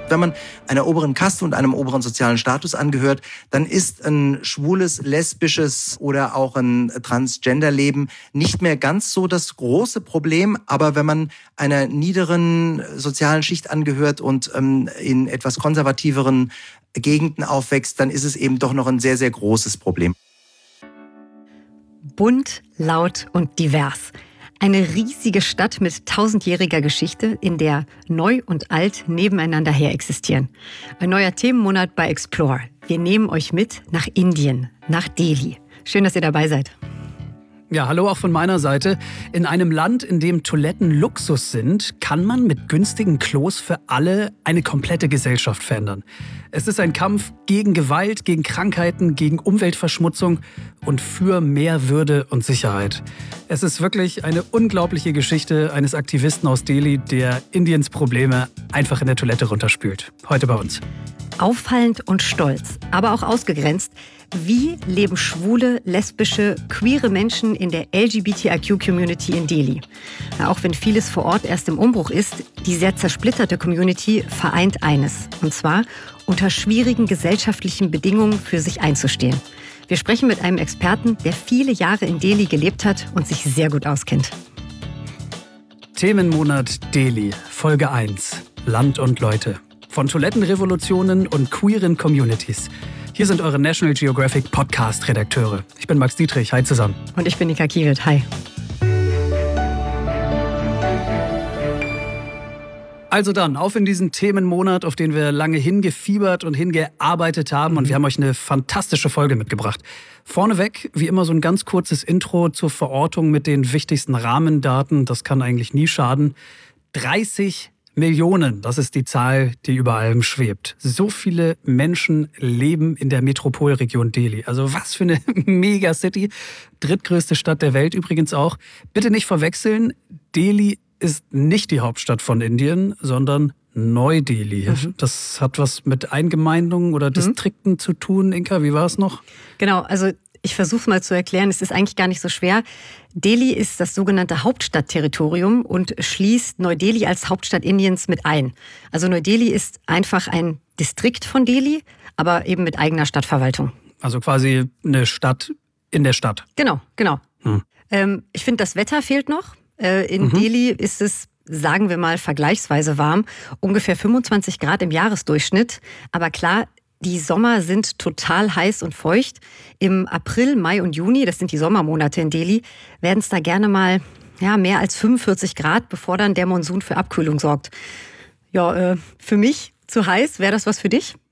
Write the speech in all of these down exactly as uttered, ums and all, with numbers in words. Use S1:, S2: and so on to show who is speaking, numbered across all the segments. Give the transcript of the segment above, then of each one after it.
S1: Wenn man einer oberen Kaste und einem oberen sozialen Status angehört, dann ist ein schwules, lesbisches oder auch ein Transgender-Leben nicht mehr ganz so das große Problem. Aber wenn man einer niederen sozialen Schicht angehört und ähm, in etwas konservativeren Gegenden aufwächst, dann ist es eben doch noch ein sehr, sehr großes Problem.
S2: Bunt, laut und divers. Eine riesige Stadt mit tausendjähriger Geschichte, in der Neu und Alt nebeneinander her existieren. Ein neuer Themenmonat bei Explore. Wir nehmen euch mit nach Indien, nach Delhi. Schön, dass ihr dabei seid.
S3: Ja, hallo auch von meiner Seite. In einem Land, in dem Toiletten Luxus sind, kann man mit günstigen Klos für alle eine komplette Gesellschaft verändern. Es ist ein Kampf gegen Gewalt, gegen Krankheiten, gegen Umweltverschmutzung und für mehr Würde und Sicherheit. Es ist wirklich eine unglaubliche Geschichte eines Aktivisten aus Delhi, der Indiens Probleme einfach in der Toilette runterspült. Heute bei uns.
S2: Auffallend und stolz, aber auch ausgegrenzt. Wie leben schwule, lesbische, queere Menschen in der L G B T I Q-Community in Delhi? Ja, auch wenn vieles vor Ort erst im Umbruch ist, die sehr zersplitterte Community vereint eines. Und zwar, unter schwierigen gesellschaftlichen Bedingungen für sich einzustehen. Wir sprechen mit einem Experten, der viele Jahre in Delhi gelebt hat und sich sehr gut auskennt.
S3: Themenmonat Delhi, Folge eins. Land und Leute. Von Toilettenrevolutionen und queeren Communities. Hier sind eure National Geographic Podcast-Redakteure. Ich bin Max Dietrich, hi zusammen.
S2: Und ich bin Nika Kiewit, hi.
S3: Also dann, auf in diesen Themenmonat, auf den wir lange hingefiebert und hingearbeitet haben. Und wir haben euch eine fantastische Folge mitgebracht. Vorneweg, wie immer, so ein ganz kurzes Intro zur Verortung mit den wichtigsten Rahmendaten. Das kann eigentlich nie schaden. dreißig Millionen, das ist die Zahl, die über allem schwebt. So viele Menschen leben in der Metropolregion Delhi. Also was für eine Megacity. Drittgrößte Stadt der Welt übrigens auch. Bitte nicht verwechseln, Delhi ist nicht die Hauptstadt von Indien, sondern Neu-Delhi. Mhm. Das hat was mit Eingemeindungen oder Distrikten mhm. zu tun. Inka, wie war es noch?
S2: Genau, also ich versuche es mal zu erklären, es ist eigentlich gar nicht so schwer. Delhi ist das sogenannte Hauptstadtterritorium und schließt Neu-Delhi als Hauptstadt Indiens mit ein. Also Neu-Delhi ist einfach ein Distrikt von Delhi, aber eben mit eigener Stadtverwaltung.
S3: Also quasi eine Stadt in der Stadt.
S2: Genau, genau. Hm. Ähm, ich finde, das Wetter fehlt noch. Äh, in mhm. Delhi ist es, sagen wir mal, vergleichsweise warm. Ungefähr fünfundzwanzig Grad im Jahresdurchschnitt. Aber klar, die Sommer sind total heiß und feucht. Im April, Mai und Juni, das sind die Sommermonate in Delhi, werden es da gerne mal ja, mehr als fünfundvierzig Grad, bevor dann der Monsun für Abkühlung sorgt. Ja, äh, für mich zu heiß. Wäre das was für dich?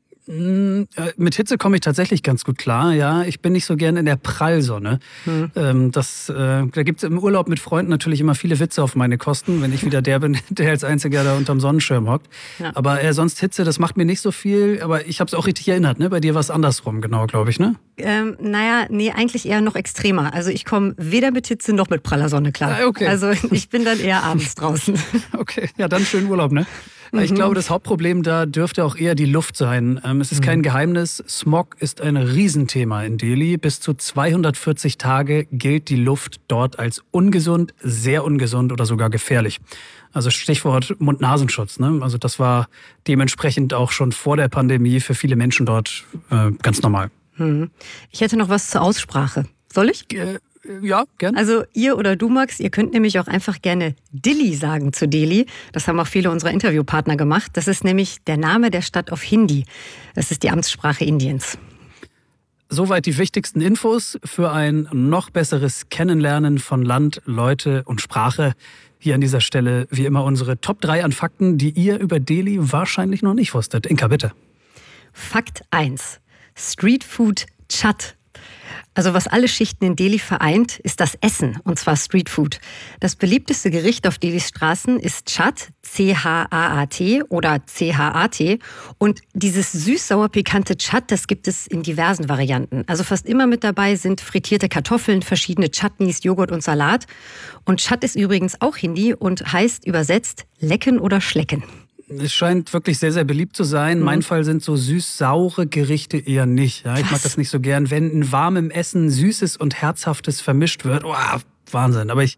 S3: Mit Hitze komme ich tatsächlich ganz gut klar. Ja, ich bin nicht so gern in der Prallsonne. Hm. Ähm, das, äh, da gibt es im Urlaub mit Freunden natürlich immer viele Witze auf meine Kosten, wenn ich wieder der bin, der als Einziger da unterm Sonnenschirm hockt. Ja. Aber äh, sonst Hitze, das macht mir nicht so viel. Aber ich habe es auch richtig erinnert, ne? Bei dir war es andersrum, genau, glaube ich, ne?
S2: Ähm, naja, nee, eigentlich eher noch extremer. Also ich komme weder mit Hitze noch mit praller Sonne klar.
S3: Ah, okay.
S2: Also ich bin dann eher abends draußen.
S3: Okay, ja, dann schönen Urlaub, ne? Ich glaube, das Hauptproblem da dürfte auch eher die Luft sein. Es ist kein Geheimnis, Smog ist ein Riesenthema in Delhi. Bis zu zweihundertvierzig Tage gilt die Luft dort als ungesund, sehr ungesund oder sogar gefährlich. Also Stichwort Mund-Nasenschutz, ne? Also das war dementsprechend auch schon vor der Pandemie für viele Menschen dort äh, ganz normal.
S2: Ich hätte noch was zur Aussprache. Soll ich?
S3: Äh, Ja, gerne.
S2: Also ihr oder du, Max, ihr könnt nämlich auch einfach gerne Dilli sagen zu Delhi. Das haben auch viele unserer Interviewpartner gemacht. Das ist nämlich der Name der Stadt auf Hindi. Das ist die Amtssprache Indiens.
S3: Soweit die wichtigsten Infos für ein noch besseres Kennenlernen von Land, Leute und Sprache. Hier an dieser Stelle wie immer unsere Top drei an Fakten, die ihr über Delhi wahrscheinlich noch nicht wusstet. Inka, bitte.
S2: Fakt eins. Streetfood Chaat. Also was alle Schichten in Delhi vereint, ist das Essen, und zwar Streetfood. Das beliebteste Gericht auf Delhis Straßen ist Chaat, C H A A T oder C H A T. Und dieses süß-sauer-pikante Chaat, das gibt es in diversen Varianten. Also fast immer mit dabei sind frittierte Kartoffeln, verschiedene Chutneys, Joghurt und Salat. Und Chaat ist übrigens auch Hindi und heißt übersetzt lecken oder schlecken.
S3: Es scheint wirklich sehr, sehr beliebt zu sein. Mhm. Mein Fall sind so süß-saure Gerichte eher nicht. Ja, ich
S2: Was?
S3: mag das nicht so gern. Wenn in warmem Essen Süßes und Herzhaftes vermischt wird, oh, Wahnsinn. Aber ich,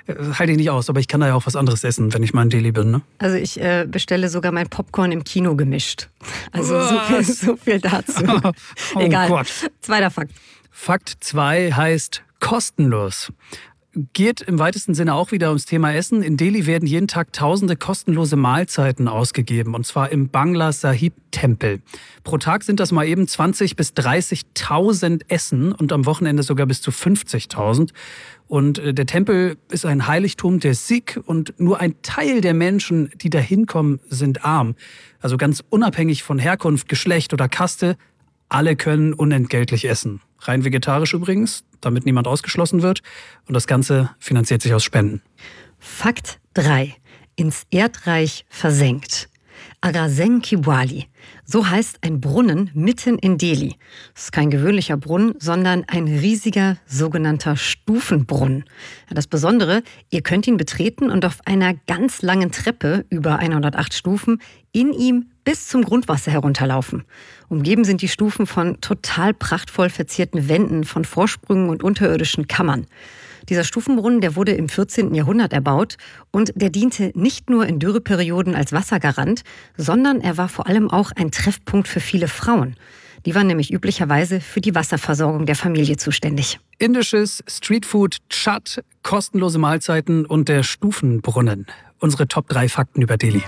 S3: halte ich nicht aus, aber ich kann da ja auch was anderes essen, wenn ich mal in Delhi bin. Ne?
S2: Also ich äh, bestelle sogar mein Popcorn im Kino gemischt. Also so viel, so viel dazu.
S3: Oh
S2: Egal.
S3: Gott.
S2: Zweiter Fakt.
S3: Fakt zwei heißt kostenlos. Geht im weitesten Sinne auch wieder ums Thema Essen. In Delhi werden jeden Tag tausende kostenlose Mahlzeiten ausgegeben, und zwar im Bangla Sahib Tempel. Pro Tag sind das mal eben zwanzigtausend bis dreißigtausend Essen und am Wochenende sogar bis zu fünfzigtausend. Und der Tempel ist ein Heiligtum der Sikh und nur ein Teil der Menschen, die da hinkommen, sind arm. Also ganz unabhängig von Herkunft, Geschlecht oder Kaste, alle können unentgeltlich essen. Rein vegetarisch übrigens, damit niemand ausgeschlossen wird. Und das Ganze finanziert sich aus Spenden.
S2: Fakt drei. Ins Erdreich versenkt. Aghaseng Kiwali. So heißt ein Brunnen mitten in Delhi. Es ist kein gewöhnlicher Brunnen, sondern ein riesiger sogenannter Stufenbrunnen. Das Besondere, ihr könnt ihn betreten und auf einer ganz langen Treppe über hundertacht Stufen in ihm bis zum Grundwasser herunterlaufen. Umgeben sind die Stufen von total prachtvoll verzierten Wänden, von Vorsprüngen und unterirdischen Kammern. Dieser Stufenbrunnen, der wurde im vierzehnten Jahrhundert erbaut und der diente nicht nur in Dürreperioden als Wassergarant, sondern er war vor allem auch ein Treffpunkt für viele Frauen. Die waren nämlich üblicherweise für die Wasserversorgung der Familie zuständig.
S3: Indisches Streetfood, Chaat, kostenlose Mahlzeiten und der Stufenbrunnen. Unsere Top drei Fakten über Delhi.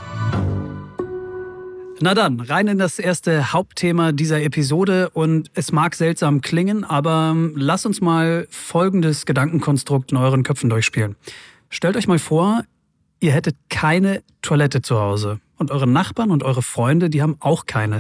S3: Na dann, rein in das erste Hauptthema dieser Episode. Und es mag seltsam klingen, aber lasst uns mal folgendes Gedankenkonstrukt in euren Köpfen durchspielen. Stellt euch mal vor, ihr hättet keine Toilette zu Hause. Und eure Nachbarn und eure Freunde, die haben auch keine.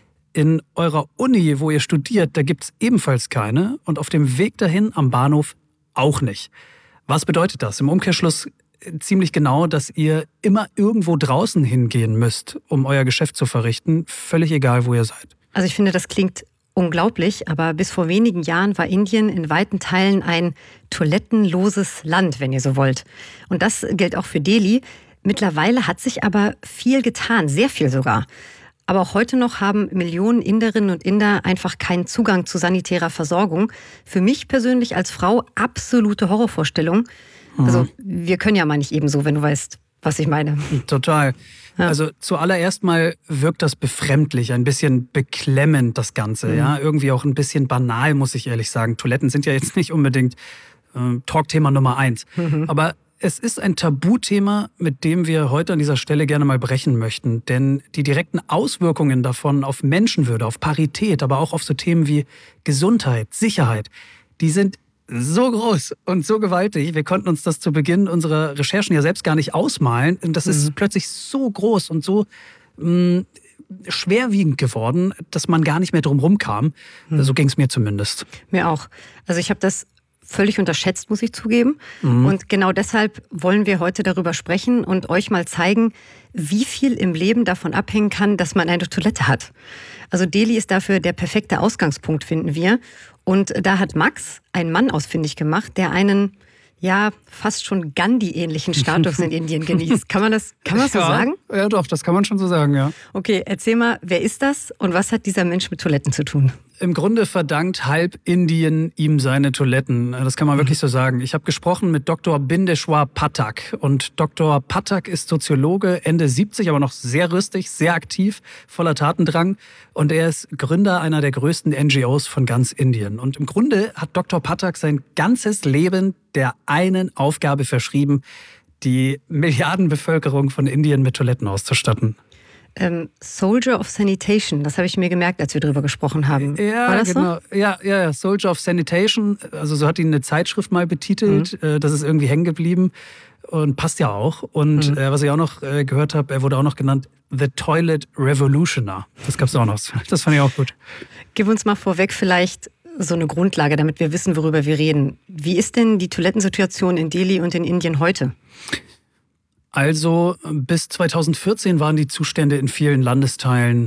S3: In eurer Uni, wo ihr studiert, da gibt's ebenfalls keine. Und auf dem Weg dahin am Bahnhof auch nicht. Was bedeutet das? Im Umkehrschluss ziemlich genau, dass ihr immer irgendwo draußen hingehen müsst, um euer Geschäft zu verrichten, völlig egal, wo ihr seid.
S2: Also ich finde, das klingt unglaublich, aber bis vor wenigen Jahren war Indien in weiten Teilen ein toilettenloses Land, wenn ihr so wollt. Und das gilt auch für Delhi. Mittlerweile hat sich aber viel getan, sehr viel sogar. Aber auch heute noch haben Millionen Inderinnen und Inder einfach keinen Zugang zu sanitärer Versorgung. Für mich persönlich als Frau absolute Horrorvorstellung. Also wir können ja mal nicht eben so, wenn du weißt, was ich meine.
S3: Total.
S2: Ja.
S3: Also zuallererst mal wirkt das befremdlich, ein bisschen beklemmend das Ganze. Mhm. Ja, irgendwie auch ein bisschen banal, muss ich ehrlich sagen. Toiletten sind ja jetzt nicht unbedingt äh, Talkthema Nummer eins. Mhm. Aber es ist ein Tabuthema, mit dem wir heute an dieser Stelle gerne mal brechen möchten. Denn die direkten Auswirkungen davon auf Menschenwürde, auf Parität, aber auch auf so Themen wie Gesundheit, Sicherheit, die sind so groß und so gewaltig. Wir konnten uns das zu Beginn unserer Recherchen ja selbst gar nicht ausmalen. Das ist mhm. plötzlich so groß und so mh, schwerwiegend geworden, dass man gar nicht mehr drum rumkam. Mhm. So ging es mir zumindest.
S2: Mir auch. Also ich habe das völlig unterschätzt, muss ich zugeben. Mhm. Und genau deshalb wollen wir heute darüber sprechen und euch mal zeigen, wie viel im Leben davon abhängen kann, dass man eine Toilette hat. Also Delhi ist dafür der perfekte Ausgangspunkt, finden wir. Und da hat Max einen Mann ausfindig gemacht, der einen, ja, fast schon Gandhi-ähnlichen Status in Indien genießt. Kann man das, kann man das so
S3: ja,
S2: sagen?
S3: Ja, doch, das kann man schon so sagen, ja.
S2: Okay, erzähl mal, wer ist das und was hat dieser Mensch mit Toiletten zu tun?
S3: Im Grunde verdankt halb Indien ihm seine Toiletten. Das kann man wirklich so sagen. Ich habe gesprochen mit Doktor Bindeshwar Pathak. Und Doktor Pathak ist Soziologe, Ende siebzig, aber noch sehr rüstig, sehr aktiv, voller Tatendrang. Und er ist Gründer einer der größten N G Os von ganz Indien. Und im Grunde hat Doktor Pathak sein ganzes Leben der einen Aufgabe verschrieben, die Milliardenbevölkerung von Indien mit Toiletten auszustatten.
S2: Ähm, Soldier of Sanitation, das habe ich mir gemerkt, als wir darüber gesprochen haben.
S3: Ja,
S2: War das
S3: genau.
S2: So?
S3: Ja, ja, ja, Soldier of Sanitation. Also so hat ihn eine Zeitschrift mal betitelt. Mhm. Das ist irgendwie hängen geblieben und passt ja auch. Und mhm. äh, was ich auch noch äh, gehört habe, er wurde auch noch genannt The Toilet Revolutioner. Das gab es auch noch. Das fand ich auch gut.
S2: Gib uns mal vorweg vielleicht so eine Grundlage, damit wir wissen, worüber wir reden. Wie ist denn die Toilettensituation in Delhi und in Indien heute?
S3: Also bis zweitausendvierzehn waren die Zustände in vielen Landesteilen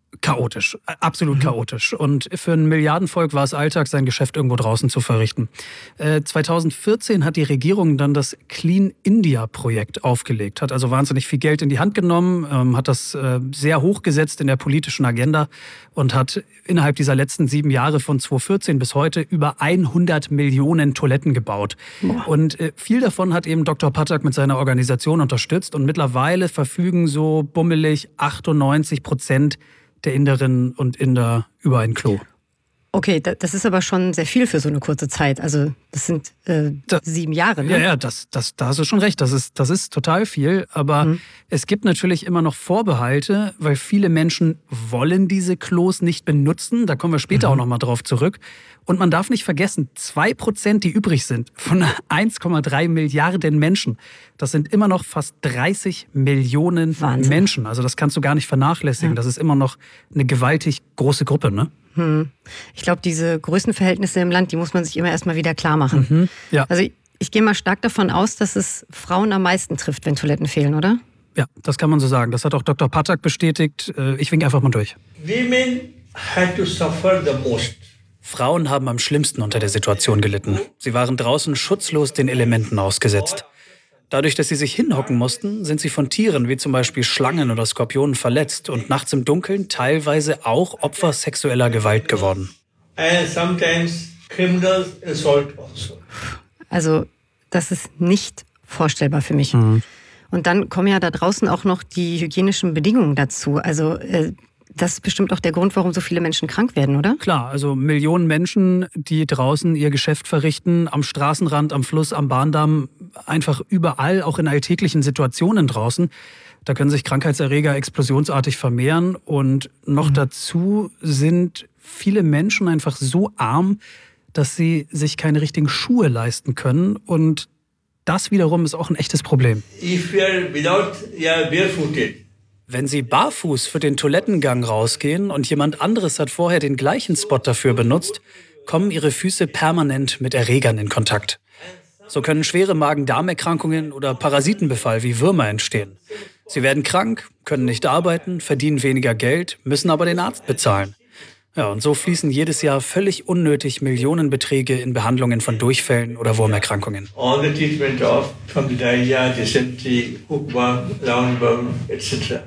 S3: chaotisch, absolut mhm. chaotisch. Und für ein Milliardenvolk war es Alltag, sein Geschäft irgendwo draußen zu verrichten. Äh, zweitausendvierzehn hat die Regierung dann das Clean India Projekt aufgelegt, hat also wahnsinnig viel Geld in die Hand genommen, ähm, hat das äh, sehr hochgesetzt in der politischen Agenda und hat innerhalb dieser letzten sieben Jahre von zweitausendvierzehn bis heute über hundert Millionen Toiletten gebaut. Boah. Und äh, viel davon hat eben Doktor Pathak mit seiner Organisation unterstützt und mittlerweile verfügen so bummelig achtundneunzig Prozent der Inderinnen und Inder über ein Klo.
S2: Okay, das ist aber schon sehr viel für so eine kurze Zeit. Also das sind äh, das, sieben Jahre, ne?
S3: Ja, ja, das, das, da hast du schon recht. Das ist, das ist total viel. Aber mhm. es gibt natürlich immer noch Vorbehalte, weil viele Menschen wollen diese Klos nicht benutzen. Da kommen wir später mhm. auch noch mal drauf zurück. Und man darf nicht vergessen, zwei Prozent, die übrig sind, von eins Komma drei Milliarden Menschen, das sind immer noch fast dreißig Millionen Wahnsinn. Menschen. Also das kannst du gar nicht vernachlässigen. Ja. Das ist immer noch eine gewaltig große Gruppe, ne?
S2: Hm. Ich glaube, diese Größenverhältnisse im Land, die muss man sich immer erstmal wieder klar machen. Mhm. Ja. Also ich, ich gehe mal stark davon aus, dass es Frauen am meisten trifft, wenn Toiletten fehlen, oder?
S3: Ja, das kann man so sagen. Das hat auch Doktor Pathak bestätigt. Ich winke einfach mal durch.
S4: Women had to suffer the most.
S3: Frauen haben am schlimmsten unter der Situation gelitten. Sie waren draußen schutzlos den Elementen ausgesetzt. Dadurch, dass sie sich hinhocken mussten, sind sie von Tieren wie zum Beispiel Schlangen oder Skorpionen verletzt und nachts im Dunkeln teilweise auch Opfer sexueller Gewalt geworden.
S4: And sometimes criminal assault also.
S2: Also das ist nicht vorstellbar für mich. Mhm. Und dann kommen ja da draußen auch noch die hygienischen Bedingungen dazu. Also äh, das ist bestimmt auch der Grund, warum so viele Menschen krank werden, oder?
S3: Klar, also Millionen Menschen, die draußen ihr Geschäft verrichten, am Straßenrand, am Fluss, am Bahndamm, einfach überall, auch in alltäglichen Situationen draußen. Da können sich Krankheitserreger explosionsartig vermehren. Und noch mhm. dazu sind viele Menschen einfach so arm, dass sie sich keine richtigen Schuhe leisten können. Und das wiederum ist auch ein echtes Problem.
S4: If you are without, yeah, barefooted.
S3: Wenn Sie barfuß für den Toilettengang rausgehen und jemand anderes hat vorher den gleichen Spot dafür benutzt, kommen Ihre Füße permanent mit Erregern in Kontakt. So können schwere Magen-Darm-Erkrankungen oder Parasitenbefall wie Würmer entstehen. Sie werden krank, können nicht arbeiten, verdienen weniger Geld, müssen aber den Arzt bezahlen. Ja, und so fließen jedes Jahr völlig unnötig Millionenbeträge in Behandlungen von Durchfällen oder Wurmerkrankungen.
S4: All the treatment of from the diarrhea, dysentery, hookworm, roundworm, et cetera.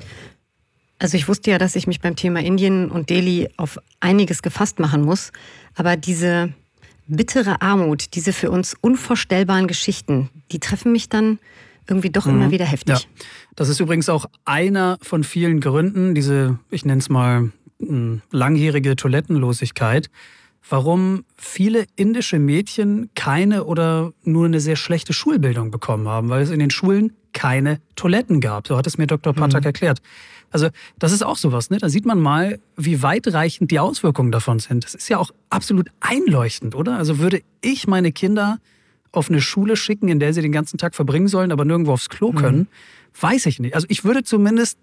S2: Also ich wusste ja, dass ich mich beim Thema Indien und Delhi auf einiges gefasst machen muss. Aber diese bittere Armut, diese für uns unvorstellbaren Geschichten, die treffen mich dann irgendwie doch mhm. immer wieder heftig.
S3: Ja. Das ist übrigens auch einer von vielen Gründen, diese, ich nenne es mal, langjährige Toilettenlosigkeit, warum viele indische Mädchen keine oder nur eine sehr schlechte Schulbildung bekommen haben, weil es in den Schulen keine Toiletten gab. So hat es mir Doktor Pathak mhm. erklärt. Also das ist auch sowas, ne? Da sieht man mal, wie weitreichend die Auswirkungen davon sind. Das ist ja auch absolut einleuchtend, oder? Also würde ich meine Kinder auf eine Schule schicken, in der sie den ganzen Tag verbringen sollen, aber nirgendwo aufs Klo können, mhm. weiß ich nicht. Also ich würde zumindest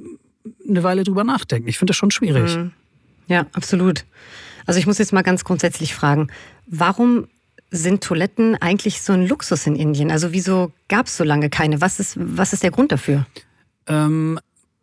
S3: eine Weile drüber nachdenken. Ich finde das schon schwierig.
S2: Ja, absolut. Also ich muss jetzt mal ganz grundsätzlich fragen, warum sind Toiletten eigentlich so ein Luxus in Indien? Also wieso gab es so lange keine? Was ist, was ist der Grund dafür?
S3: Ähm,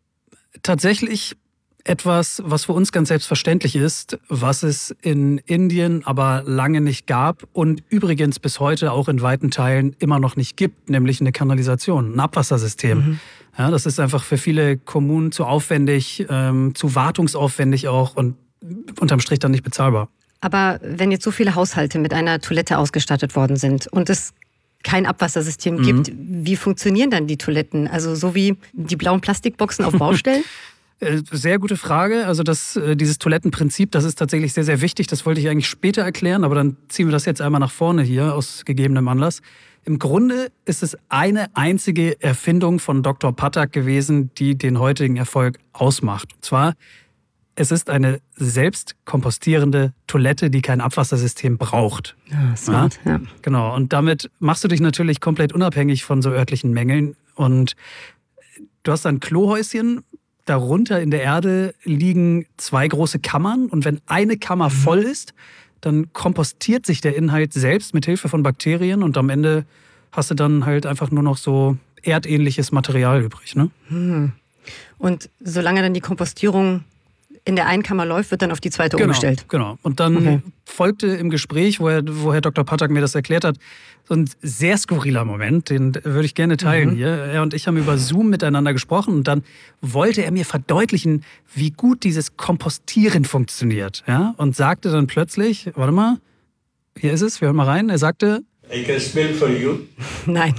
S3: tatsächlich etwas, was für uns ganz selbstverständlich ist, was es in Indien aber lange nicht gab und übrigens bis heute auch in weiten Teilen immer noch nicht gibt, nämlich eine Kanalisation, ein Abwassersystem. Mhm. Ja, das ist einfach für viele Kommunen zu aufwendig, ähm, zu wartungsaufwendig auch und unterm Strich dann nicht bezahlbar.
S2: Aber wenn jetzt so viele Haushalte mit einer Toilette ausgestattet worden sind und es kein Abwassersystem mhm. gibt, wie funktionieren dann die Toiletten? Also so wie die blauen Plastikboxen auf Baustellen?
S3: Sehr gute Frage. Also das, dieses Toilettenprinzip, das ist tatsächlich sehr, sehr wichtig. Das wollte ich eigentlich später erklären, aber dann ziehen wir das jetzt einmal nach vorne hier aus gegebenem Anlass. Im Grunde ist es eine einzige Erfindung von Doktor Pathak gewesen, die den heutigen Erfolg ausmacht. Und zwar, es ist eine selbst kompostierende Toilette, die kein Abwassersystem braucht.
S2: Ja, smart, ja.
S3: Ja. Genau, und damit machst du dich natürlich komplett unabhängig von so örtlichen Mängeln. Und du hast ein Klohäuschen. Darunter in der Erde liegen zwei große Kammern und wenn eine Kammer voll ist, dann kompostiert sich der Inhalt selbst mit Hilfe von Bakterien und am Ende hast du dann halt einfach nur noch so erdähnliches Material übrig. Ne?
S2: Und solange dann die Kompostierung in der einen Kammer läuft, wird dann auf die zweite
S3: genau,
S2: umgestellt.
S3: Genau. Und dann okay. folgte im Gespräch, wo, er, wo Herr Doktor Patak mir das erklärt hat, so ein sehr skurriler Moment, den würde ich gerne teilen mhm. hier. Er und ich haben über Zoom miteinander gesprochen und dann wollte er mir verdeutlichen, wie gut dieses Kompostieren funktioniert. Ja? Und sagte dann plötzlich, warte mal, hier ist es, wir hören mal rein, er sagte...
S4: I can smell for you.
S2: Nein.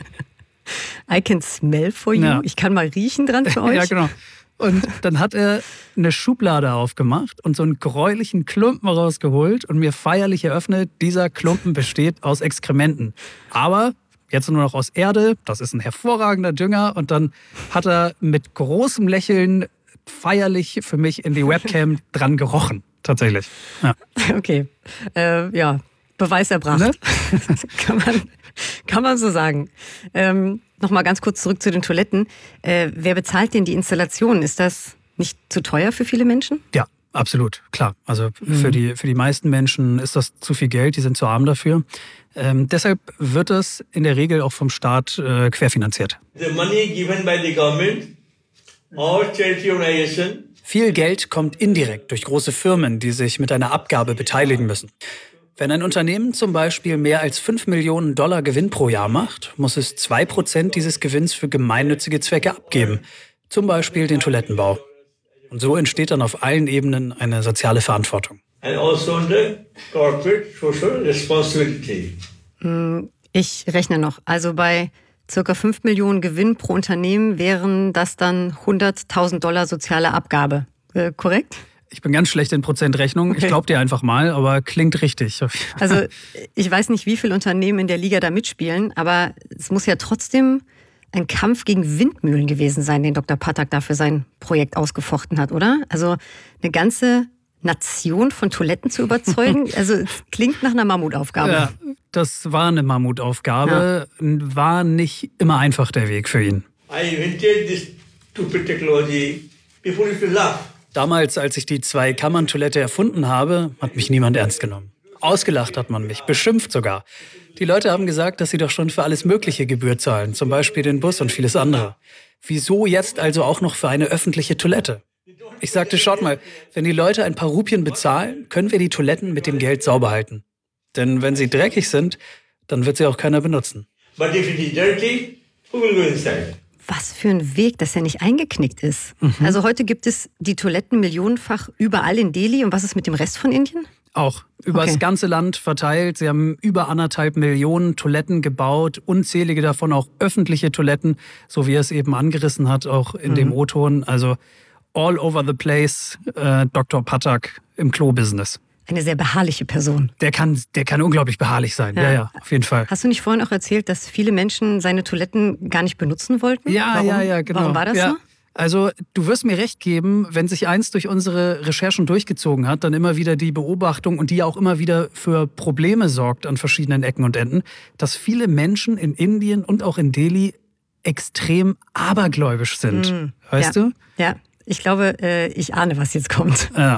S2: I can smell for you. Ja. Ich kann mal riechen dran für euch.
S3: Ja, genau. Und dann hat er eine Schublade aufgemacht und so einen gräulichen Klumpen rausgeholt und mir feierlich eröffnet, dieser Klumpen besteht aus Exkrementen. Aber jetzt nur noch aus Erde, das ist ein hervorragender Dünger. Und dann hat er mit großem Lächeln feierlich für mich in die Webcam dran gerochen. Tatsächlich. Ja.
S2: Okay. Äh, ja, Beweis erbracht. Ne? kann, man, kann man so sagen. Ähm, Nochmal ganz kurz zurück zu den Toiletten. Äh, wer bezahlt denn die Installation? Ist das nicht zu teuer für viele Menschen?
S3: Ja, absolut, klar. Also mhm. für, die, für die meisten Menschen ist das zu viel Geld, die sind zu arm dafür. Ähm, deshalb wird das in der Regel auch vom Staat äh, querfinanziert.
S4: The money given by the government or charity organization.
S3: Viel Geld kommt indirekt durch große Firmen, die sich mit einer Abgabe beteiligen müssen. Wenn ein Unternehmen zum Beispiel mehr als fünf Millionen Dollar Gewinn pro Jahr macht, muss es zwei Prozent dieses Gewinns für gemeinnützige Zwecke abgeben, zum Beispiel den Toilettenbau. Und so entsteht dann auf allen Ebenen eine soziale Verantwortung.
S4: And also the corporate social responsibility.
S2: Ich rechne noch. Also bei circa fünf Millionen Gewinn pro Unternehmen wären das dann hunderttausend Dollar soziale Abgabe. Äh, korrekt?
S3: Ich bin ganz schlecht in Prozentrechnung. Okay. Ich glaube dir einfach mal, aber klingt richtig.
S2: Also ich weiß nicht, wie viele Unternehmen in der Liga da mitspielen, aber es muss ja trotzdem ein Kampf gegen Windmühlen gewesen sein, den Doktor Patak da für sein Projekt ausgefochten hat, oder? Also eine ganze Nation von Toiletten zu überzeugen, also es klingt nach einer Mammutaufgabe.
S3: Ja, das war eine Mammutaufgabe, ja. War nicht immer einfach der Weg für ihn.
S4: I invented this stupid technology. People used to laugh.
S3: Damals, als ich die Zwei-Kammern-Toilette erfunden habe, hat mich niemand ernst genommen. Ausgelacht hat man mich, beschimpft sogar. Die Leute haben gesagt, dass sie doch schon für alles Mögliche Gebühr zahlen, zum Beispiel den Bus und vieles andere. Wieso jetzt also auch noch für eine öffentliche Toilette? Ich sagte, schaut mal, wenn die Leute ein paar Rupien bezahlen, können wir die Toiletten mit dem Geld sauber halten. Denn wenn sie dreckig sind, dann wird sie auch keiner benutzen.
S4: But if it is dirty, who will go inside?
S2: Was für ein Weg, dass er nicht eingeknickt ist. Mhm. Also heute gibt es die Toiletten millionenfach überall in Delhi. Und was ist mit dem Rest von Indien?
S3: Auch. Über okay. das ganze Land verteilt. Sie haben über anderthalb Millionen Toiletten gebaut. Unzählige davon auch öffentliche Toiletten. So wie er es eben angerissen hat, auch in mhm. dem O-Ton. Also all over the place, äh, Doktor Patak im Klo-Business.
S2: Eine sehr beharrliche Person.
S3: Der kann, der kann unglaublich beharrlich sein. Ja. ja, ja, auf jeden Fall.
S2: Hast du nicht vorhin auch erzählt, dass viele Menschen seine Toiletten gar nicht benutzen wollten?
S3: Ja,
S2: Warum?
S3: ja, ja, genau.
S2: Warum war das
S3: ja.
S2: so?
S3: Also du wirst mir recht geben, wenn sich eins durch unsere Recherchen durchgezogen hat, dann immer wieder die Beobachtung und die auch immer wieder für Probleme sorgt an verschiedenen Ecken und Enden, dass viele Menschen in Indien und auch in Delhi extrem abergläubisch sind. Mhm. Weißt
S2: ja.
S3: du?
S2: Ja, ich glaube, ich ahne, was jetzt kommt.
S3: Ja.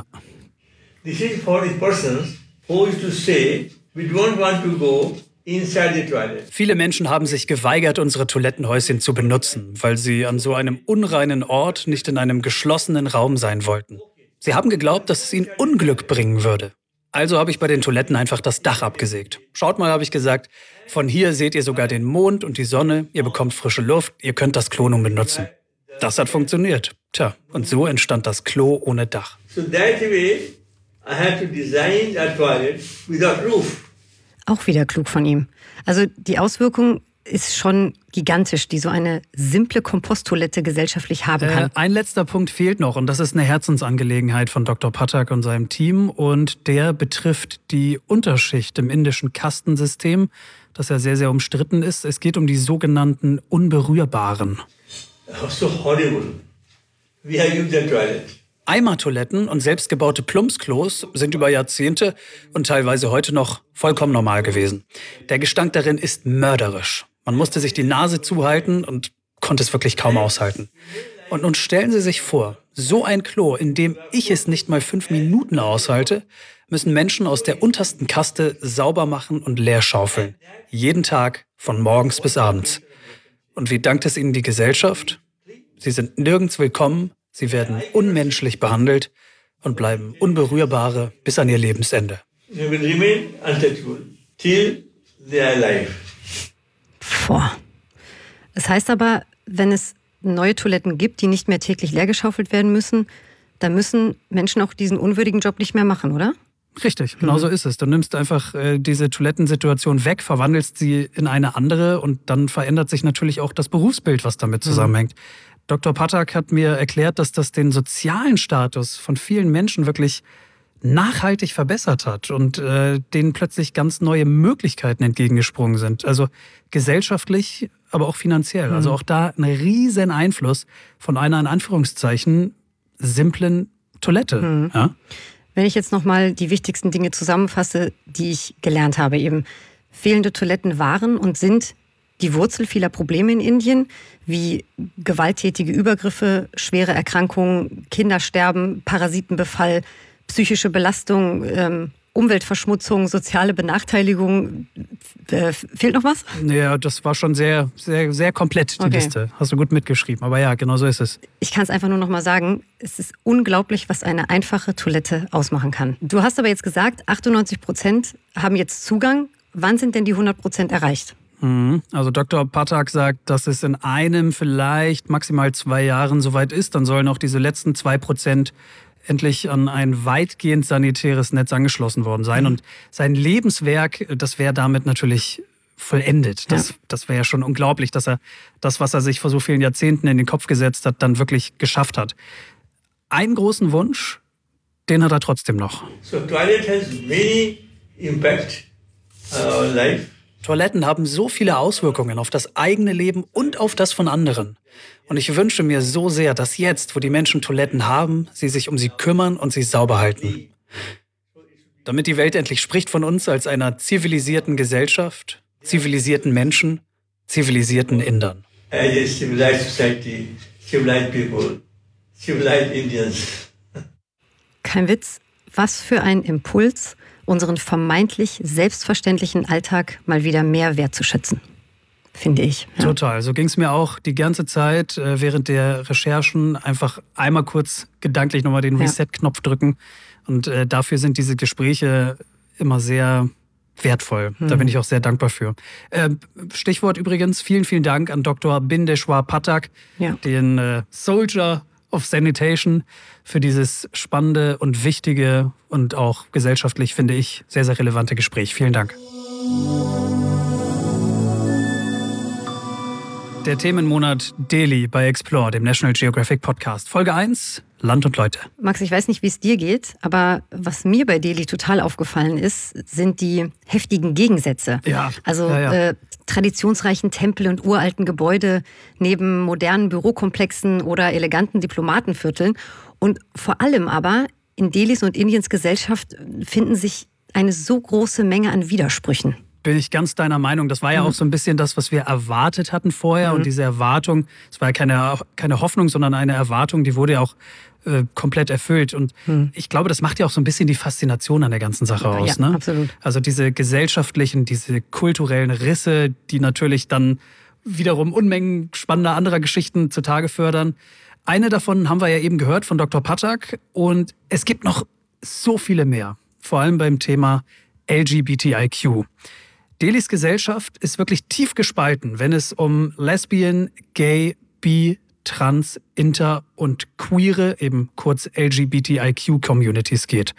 S4: This is for the persons who used to say, we don't want to go inside the toilet.
S3: Viele Menschen haben sich geweigert, unsere Toilettenhäuschen zu benutzen, weil sie an so einem unreinen Ort nicht in einem geschlossenen Raum sein wollten. Sie haben geglaubt, dass es ihnen Unglück bringen würde. Also habe ich bei den Toiletten einfach das Dach abgesägt. Schaut mal, habe ich gesagt, von hier seht ihr sogar den Mond und die Sonne, ihr bekommt frische Luft, ihr könnt das Klo nun benutzen. Das hat funktioniert. Tja, und so entstand das Klo ohne Dach.
S4: So that way I had to design a toilet without roof.
S2: Auch wieder klug von ihm. Also die Auswirkung ist schon gigantisch, die so eine simple Komposttoilette gesellschaftlich haben kann.
S3: Äh, ein letzter Punkt fehlt noch und das ist eine Herzensangelegenheit von Doktor Patak und seinem Team und der betrifft die Unterschicht im indischen Kastensystem, das ja sehr, sehr umstritten ist. Es geht um die sogenannten Unberührbaren.
S4: Oh, so horrible. We have used the toilet.
S3: Eimertoiletten und selbstgebaute Plumpsklos sind über Jahrzehnte und teilweise heute noch vollkommen normal gewesen. Der Gestank darin ist mörderisch. Man musste sich die Nase zuhalten und konnte es wirklich kaum aushalten. Und nun stellen Sie sich vor, so ein Klo, in dem ich es nicht mal fünf Minuten aushalte, müssen Menschen aus der untersten Kaste sauber machen und leer schaufeln. Jeden Tag, von morgens bis abends. Und wie dankt es ihnen die Gesellschaft? Sie sind nirgends willkommen. Sie werden unmenschlich behandelt und bleiben Unberührbare bis an ihr Lebensende.
S4: They will remain untouchable till they are alive.
S2: Boah. Das heißt aber, wenn es neue Toiletten gibt, die nicht mehr täglich leergeschaufelt werden müssen, dann müssen Menschen auch diesen unwürdigen Job nicht mehr machen, oder?
S3: Richtig, genau so ist es. Du nimmst einfach äh, diese Toilettensituation weg, verwandelst sie in eine andere und dann verändert sich natürlich auch das Berufsbild, was damit zusammenhängt. Mhm. Doktor Pathak hat mir erklärt, dass das den sozialen Status von vielen Menschen wirklich nachhaltig verbessert hat und äh, denen plötzlich ganz neue Möglichkeiten entgegengesprungen sind. Also gesellschaftlich, aber auch finanziell. Mhm. Also auch da ein riesen Einfluss von einer in Anführungszeichen simplen Toilette.
S2: Mhm.
S3: Ja?
S2: Wenn ich jetzt nochmal die wichtigsten Dinge zusammenfasse, die ich gelernt habe, eben fehlende Toiletten waren und sind die Wurzel vieler Probleme in Indien, wie gewalttätige Übergriffe, schwere Erkrankungen, Kindersterben, Parasitenbefall, psychische Belastung, ähm, Umweltverschmutzung, soziale Benachteiligung. Äh, fehlt noch was?
S3: Ja, das war schon sehr, sehr, sehr komplett, die okay. Liste. Hast du gut mitgeschrieben. Aber ja, genau so ist es.
S2: Ich kann es einfach nur noch mal sagen, es ist unglaublich, was eine einfache Toilette ausmachen kann. Du hast aber jetzt gesagt, achtundneunzig Prozent haben jetzt Zugang. Wann sind denn die hundert Prozent erreicht?
S3: Also Doktor Pathak sagt, dass es in einem, vielleicht maximal zwei Jahren soweit ist. Dann sollen auch diese letzten zwei Prozent endlich an ein weitgehend sanitäres Netz angeschlossen worden sein. Mhm. Und sein Lebenswerk, das wäre damit natürlich vollendet. Das, ja. das wäre ja schon unglaublich, dass er das, was er sich vor so vielen Jahrzehnten in den Kopf gesetzt hat, dann wirklich geschafft hat. Einen großen Wunsch, den hat er trotzdem noch.
S4: So toilet has many impact on our life.
S3: Toiletten haben so viele Auswirkungen auf das eigene Leben und auf das von anderen. Und ich wünsche mir so sehr, dass jetzt, wo die Menschen Toiletten haben, sie sich um sie kümmern und sie sauber halten. Damit die Welt endlich spricht von uns als einer zivilisierten Gesellschaft, zivilisierten Menschen, zivilisierten Indern.
S4: As a civilized society, civilized people, civilized Indians.
S2: Kein Witz, was für ein Impuls, unseren vermeintlich selbstverständlichen Alltag mal wieder mehr wertzuschätzen, finde ich. Ja.
S3: Total, so ging es mir auch die ganze Zeit äh, während der Recherchen. Einfach einmal kurz gedanklich nochmal den Reset-Knopf drücken. Und äh, dafür sind diese Gespräche immer sehr wertvoll. Hm. Da bin ich auch sehr dankbar für. Äh, Stichwort übrigens, vielen, vielen Dank an Doktor Bindeshwar Pathak, ja. den äh, Soldier of Sanitation, für dieses spannende und wichtige und auch gesellschaftlich, finde ich, sehr, sehr relevante Gespräch. Vielen Dank. Der Themenmonat Delhi bei Explore, dem National Geographic Podcast. Folge eins, Land und Leute.
S2: Max, ich weiß nicht, wie es dir geht, aber was mir bei Delhi total aufgefallen ist, sind die heftigen Gegensätze.
S3: Ja.
S2: Also
S3: ja, ja.
S2: Äh, traditionsreichen Tempel und uralten Gebäude neben modernen Bürokomplexen oder eleganten Diplomatenvierteln. Und vor allem aber in Delhis und Indiens Gesellschaft finden sich eine so große Menge an Widersprüchen.
S3: Bin ich ganz deiner Meinung. Das war ja mhm. auch so ein bisschen das, was wir erwartet hatten vorher. Mhm. Und diese Erwartung, es war ja keine, keine Hoffnung, sondern eine Erwartung, die wurde ja auch äh, komplett erfüllt. Und mhm. ich glaube, das macht ja auch so ein bisschen die Faszination an der ganzen Sache
S2: ja,
S3: aus.
S2: Ja,
S3: ne?
S2: absolut.
S3: Also diese gesellschaftlichen, diese kulturellen Risse, die natürlich dann wiederum Unmengen spannender anderer Geschichten zutage fördern. Eine davon haben wir ja eben gehört von Doktor Pathak. Und es gibt noch so viele mehr. Vor allem beim Thema L G B T I Q. Delhis Gesellschaft ist wirklich tief gespalten, wenn es um Lesbian, Gay, Bi, Trans, Inter und Queere, eben kurz L G B T I Q-Communities geht.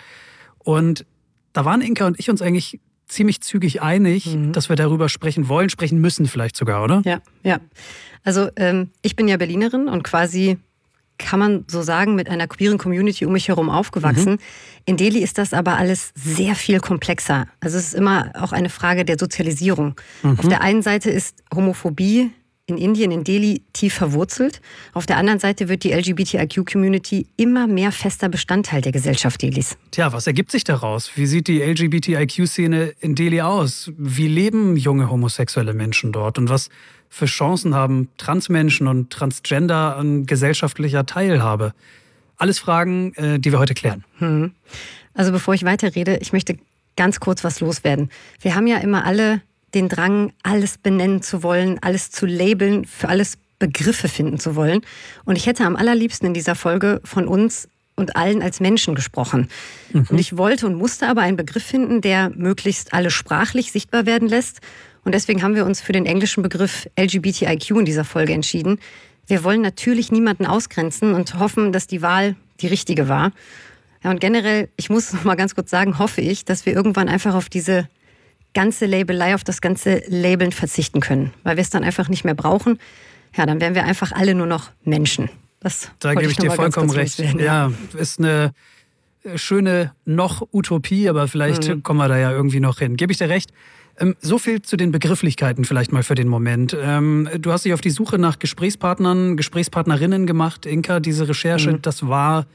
S3: Und da waren Inka und ich uns eigentlich ziemlich zügig einig, mhm. dass wir darüber sprechen wollen, sprechen müssen vielleicht sogar, oder?
S2: Ja, ja. Also ähm, ich bin ja Berlinerin und quasi, kann man so sagen, mit einer queeren Community um mich herum aufgewachsen. Mhm. In Delhi ist das aber alles sehr viel komplexer. Also es ist immer auch eine Frage der Sozialisierung. Mhm. Auf der einen Seite ist Homophobie in Indien, in Delhi, tief verwurzelt. Auf der anderen Seite wird die L G B T I Q-Community immer mehr fester Bestandteil der Gesellschaft Delhis.
S3: Tja, was ergibt sich daraus? Wie sieht die L G B T I Q-Szene in Delhi aus? Wie leben junge homosexuelle Menschen dort? Und was für Chancen haben Transmenschen und Transgender an gesellschaftlicher Teilhabe? Alles Fragen, die wir heute klären.
S2: Hm. Also bevor ich weiterrede, ich möchte ganz kurz was loswerden. Wir haben ja immer alle den Drang, alles benennen zu wollen, alles zu labeln, für alles Begriffe finden zu wollen. Und ich hätte am allerliebsten in dieser Folge von uns und allen als Menschen gesprochen. Mhm. Und ich wollte und musste aber einen Begriff finden, der möglichst alle sprachlich sichtbar werden lässt. Und deswegen haben wir uns für den englischen Begriff L G B T I Q in dieser Folge entschieden. Wir wollen natürlich niemanden ausgrenzen und hoffen, dass die Wahl die richtige war. Ja, und generell, ich muss noch mal ganz kurz sagen, hoffe ich, dass wir irgendwann einfach auf diese ganze Labelei, auf das ganze Labeln verzichten können, weil wir es dann einfach nicht mehr brauchen. Ja, dann wären wir einfach alle nur noch Menschen. Das
S3: da gebe ich dir vollkommen recht. Werden, ja. ja, ist eine schöne noch Utopie, aber vielleicht mhm. kommen wir da ja irgendwie noch hin. Gebe ich dir recht. Ähm, so viel zu den Begrifflichkeiten vielleicht mal für den Moment. Ähm, du hast dich auf die Suche nach Gesprächspartnern, Gesprächspartnerinnen gemacht. Inka, diese Recherche, mhm. das war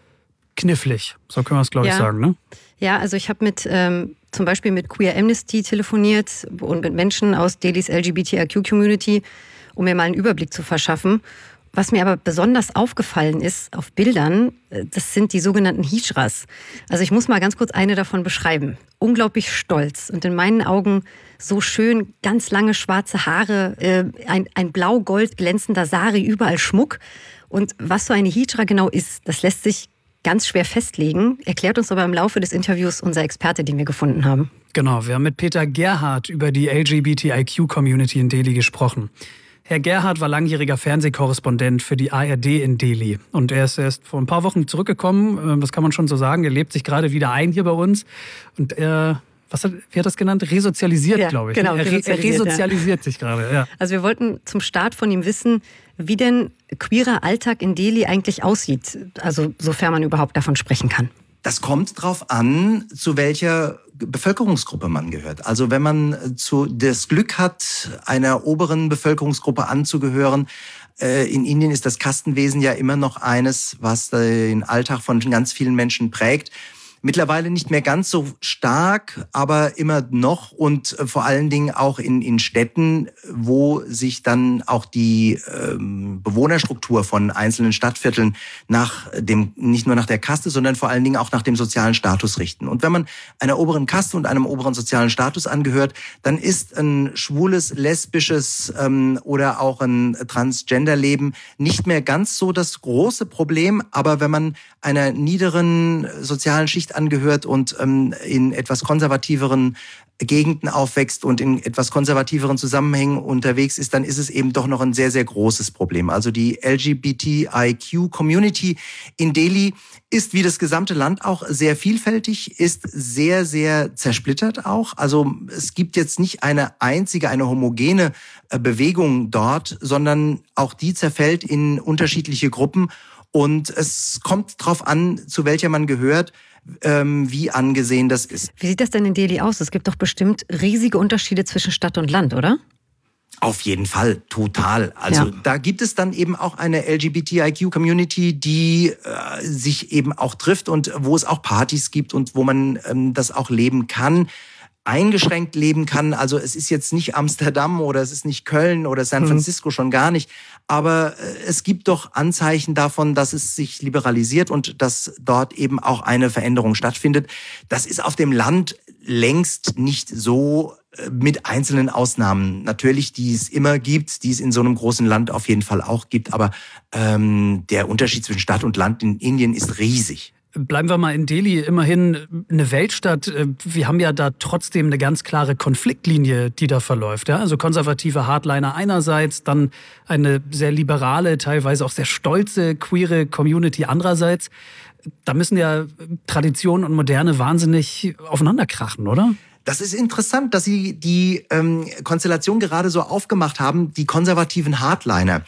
S3: knifflig. So können wir es, glaube ja. ich, sagen, ne?
S2: Ja, also ich habe mit ähm, zum Beispiel mit Queer Amnesty telefoniert und mit Menschen aus Delhis L G B T I Q-Community, um mir mal einen Überblick zu verschaffen. Was mir aber besonders aufgefallen ist auf Bildern, das sind die sogenannten Hijras. Also ich muss mal ganz kurz eine davon beschreiben. Unglaublich stolz und in meinen Augen so schön, ganz lange schwarze Haare, äh, ein, ein blau-gold glänzender Sari, überall Schmuck. Und was so eine Hijra genau ist, das lässt sich ganz schwer festlegen, erklärt uns aber im Laufe des Interviews unser Experte, den wir gefunden haben.
S3: Genau, wir haben mit Peter Gerhardt über die L G B T I Q-Community in Delhi gesprochen. Herr Gerhardt war langjähriger Fernsehkorrespondent für die A R D in Delhi. Und er ist erst vor ein paar Wochen zurückgekommen, das kann man schon so sagen. Er lebt sich gerade wieder ein hier bei uns. Und er, was hat, wie hat das genannt? Resozialisiert, ja, glaube ich.
S2: Genau,
S3: er,
S2: resozialisiert,
S3: er resozialisiert
S2: ja.
S3: sich gerade, ja.
S2: Also wir wollten zum Start von ihm wissen, wie denn queerer Alltag in Delhi eigentlich aussieht. Also sofern man überhaupt davon sprechen kann.
S1: Das kommt drauf an, zu welcher Bevölkerungsgruppe man gehört. Also wenn man zu, das Glück hat, einer oberen Bevölkerungsgruppe anzugehören, äh, in Indien ist das Kastenwesen ja immer noch eines, was den Alltag von ganz vielen Menschen prägt. Mittlerweile nicht mehr ganz so stark, aber immer noch und vor allen Dingen auch in, in Städten, wo sich dann auch die ähm, Bewohnerstruktur von einzelnen Stadtvierteln nach dem, nicht nur nach der Kaste, sondern vor allen Dingen auch nach dem sozialen Status richten. Und wenn man einer oberen Kaste und einem oberen sozialen Status angehört, dann ist ein schwules, lesbisches ähm, oder auch ein Transgender-Leben nicht mehr ganz so das große Problem. Aber wenn man einer niederen sozialen Schicht angehört und ähm, in etwas konservativeren Gegenden aufwächst und in etwas konservativeren Zusammenhängen unterwegs ist, dann ist es eben doch noch ein sehr, sehr großes Problem. Also die L G B T I Q-Community in Delhi ist wie das gesamte Land auch sehr vielfältig, ist sehr, sehr zersplittert auch. Also es gibt jetzt nicht eine einzige, eine homogene Bewegung dort, sondern auch die zerfällt in unterschiedliche Gruppen. Und es kommt drauf an, zu welcher man gehört, ähm, wie angesehen das ist.
S2: Wie sieht das denn in Delhi aus? Es gibt doch bestimmt riesige Unterschiede zwischen Stadt und Land, oder?
S1: Auf jeden Fall, total. Also ja. Da gibt es dann eben auch eine L G B T I Q-Community, die äh, sich eben auch trifft und wo es auch Partys gibt und wo man ähm, das auch leben kann. Eingeschränkt leben kann. Also es ist jetzt nicht Amsterdam oder es ist nicht Köln oder San Francisco, mhm. schon gar nicht. Aber es gibt doch Anzeichen davon, dass es sich liberalisiert und dass dort eben auch eine Veränderung stattfindet. Das ist auf dem Land längst nicht so, mit einzelnen Ausnahmen. Natürlich, die es immer gibt, die es in so einem großen Land auf jeden Fall auch gibt. Aber ähm, der Unterschied zwischen Stadt und Land in Indien ist riesig.
S3: Bleiben wir mal in Delhi, immerhin eine Weltstadt. Wir haben ja da trotzdem eine ganz klare Konfliktlinie, die da verläuft. Ja? Also konservative Hardliner einerseits, dann eine sehr liberale, teilweise auch sehr stolze, queere Community andererseits. Da müssen ja Tradition und Moderne wahnsinnig aufeinanderkrachen, oder?
S1: Das ist interessant, dass Sie die ähm, Konstellation gerade so aufgemacht haben, die konservativen Hardliner.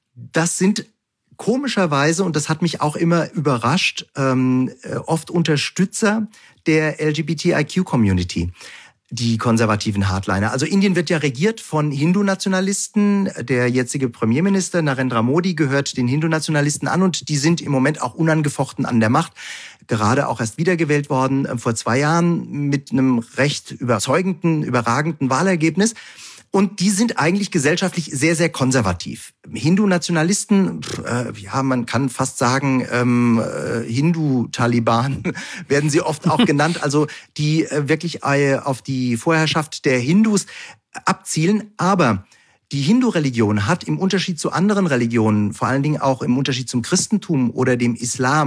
S1: Das sind komischerweise, und das hat mich auch immer überrascht, ähm, oft Unterstützer der L G B T I Q-Community, die konservativen Hardliner. Also Indien wird ja regiert von Hindu-Nationalisten. Der jetzige Premierminister Narendra Modi gehört den Hindu-Nationalisten an und die sind im Moment auch unangefochten an der Macht. Gerade auch erst wiedergewählt worden, äh, vor zwei Jahren mit einem recht überzeugenden, überragenden Wahlergebnis. Und die sind eigentlich gesellschaftlich sehr, sehr konservativ. Hindu-Nationalisten, äh, ja, man kann fast sagen, ähm, äh, Hindu-Taliban werden sie oft auch genannt. Also die äh, wirklich äh, auf die Vorherrschaft der Hindus abzielen. Aber die Hindu-Religion hat im Unterschied zu anderen Religionen, vor allen Dingen auch im Unterschied zum Christentum oder dem Islam,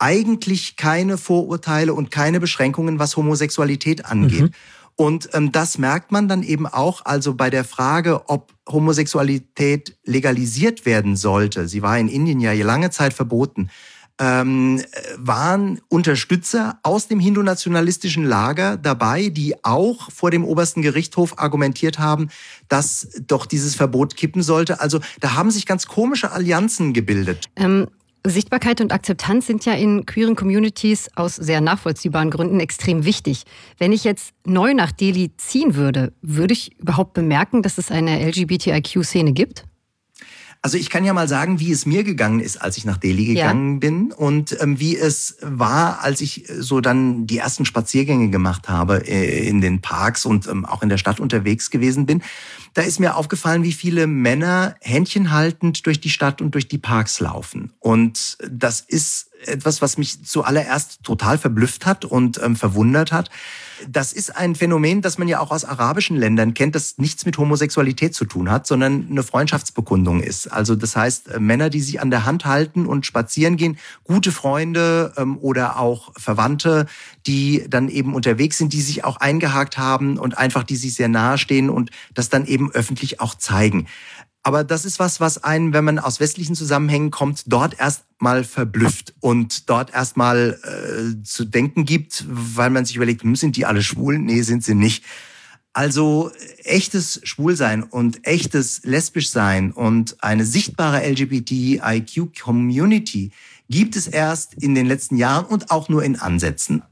S1: eigentlich keine Vorurteile und keine Beschränkungen, was Homosexualität angeht. Mhm. Und ähm, das merkt man dann eben auch, also bei der Frage, ob Homosexualität legalisiert werden sollte. Sie war in Indien ja lange Zeit verboten. Ähm, waren Unterstützer aus dem hindu-nationalistischen Lager dabei, die auch vor dem obersten Gerichtshof argumentiert haben, dass doch dieses Verbot kippen sollte. Also da haben sich ganz komische Allianzen gebildet.
S2: Ähm Sichtbarkeit und Akzeptanz sind ja in queeren Communities aus sehr nachvollziehbaren Gründen extrem wichtig. Wenn ich jetzt neu nach Delhi ziehen würde, würde ich überhaupt bemerken, dass es eine L G B T I Q-Szene gibt?
S1: Also ich kann ja mal sagen, wie es mir gegangen ist, als ich nach Delhi gegangen ja. bin und ähm, wie es war, als ich so dann die ersten Spaziergänge gemacht habe äh, in den Parks und ähm, auch in der Stadt unterwegs gewesen bin. Da ist mir aufgefallen, wie viele Männer händchenhaltend durch die Stadt und durch die Parks laufen. Und das ist etwas, was mich zuallererst total verblüfft hat und ähm, verwundert hat. Das ist ein Phänomen, das man ja auch aus arabischen Ländern kennt, das nichts mit Homosexualität zu tun hat, sondern eine Freundschaftsbekundung ist. Also das heißt, Männer, die sich an der Hand halten und spazieren gehen, gute Freunde ähm, oder auch Verwandte, die dann eben unterwegs sind, die sich auch eingehakt haben und einfach die sich sehr nahe stehen und das dann eben öffentlich auch zeigen. Aber das ist was, was einen, wenn man aus westlichen Zusammenhängen kommt, dort erst mal verblüfft und dort erst mal äh, zu denken gibt, weil man sich überlegt, hm, sind die alle schwul? Nee, sind sie nicht. Also echtes Schwulsein und echtes Lesbischsein und eine sichtbare L G B T I Q-Community gibt es erst in den letzten Jahren und auch nur in Ansätzen.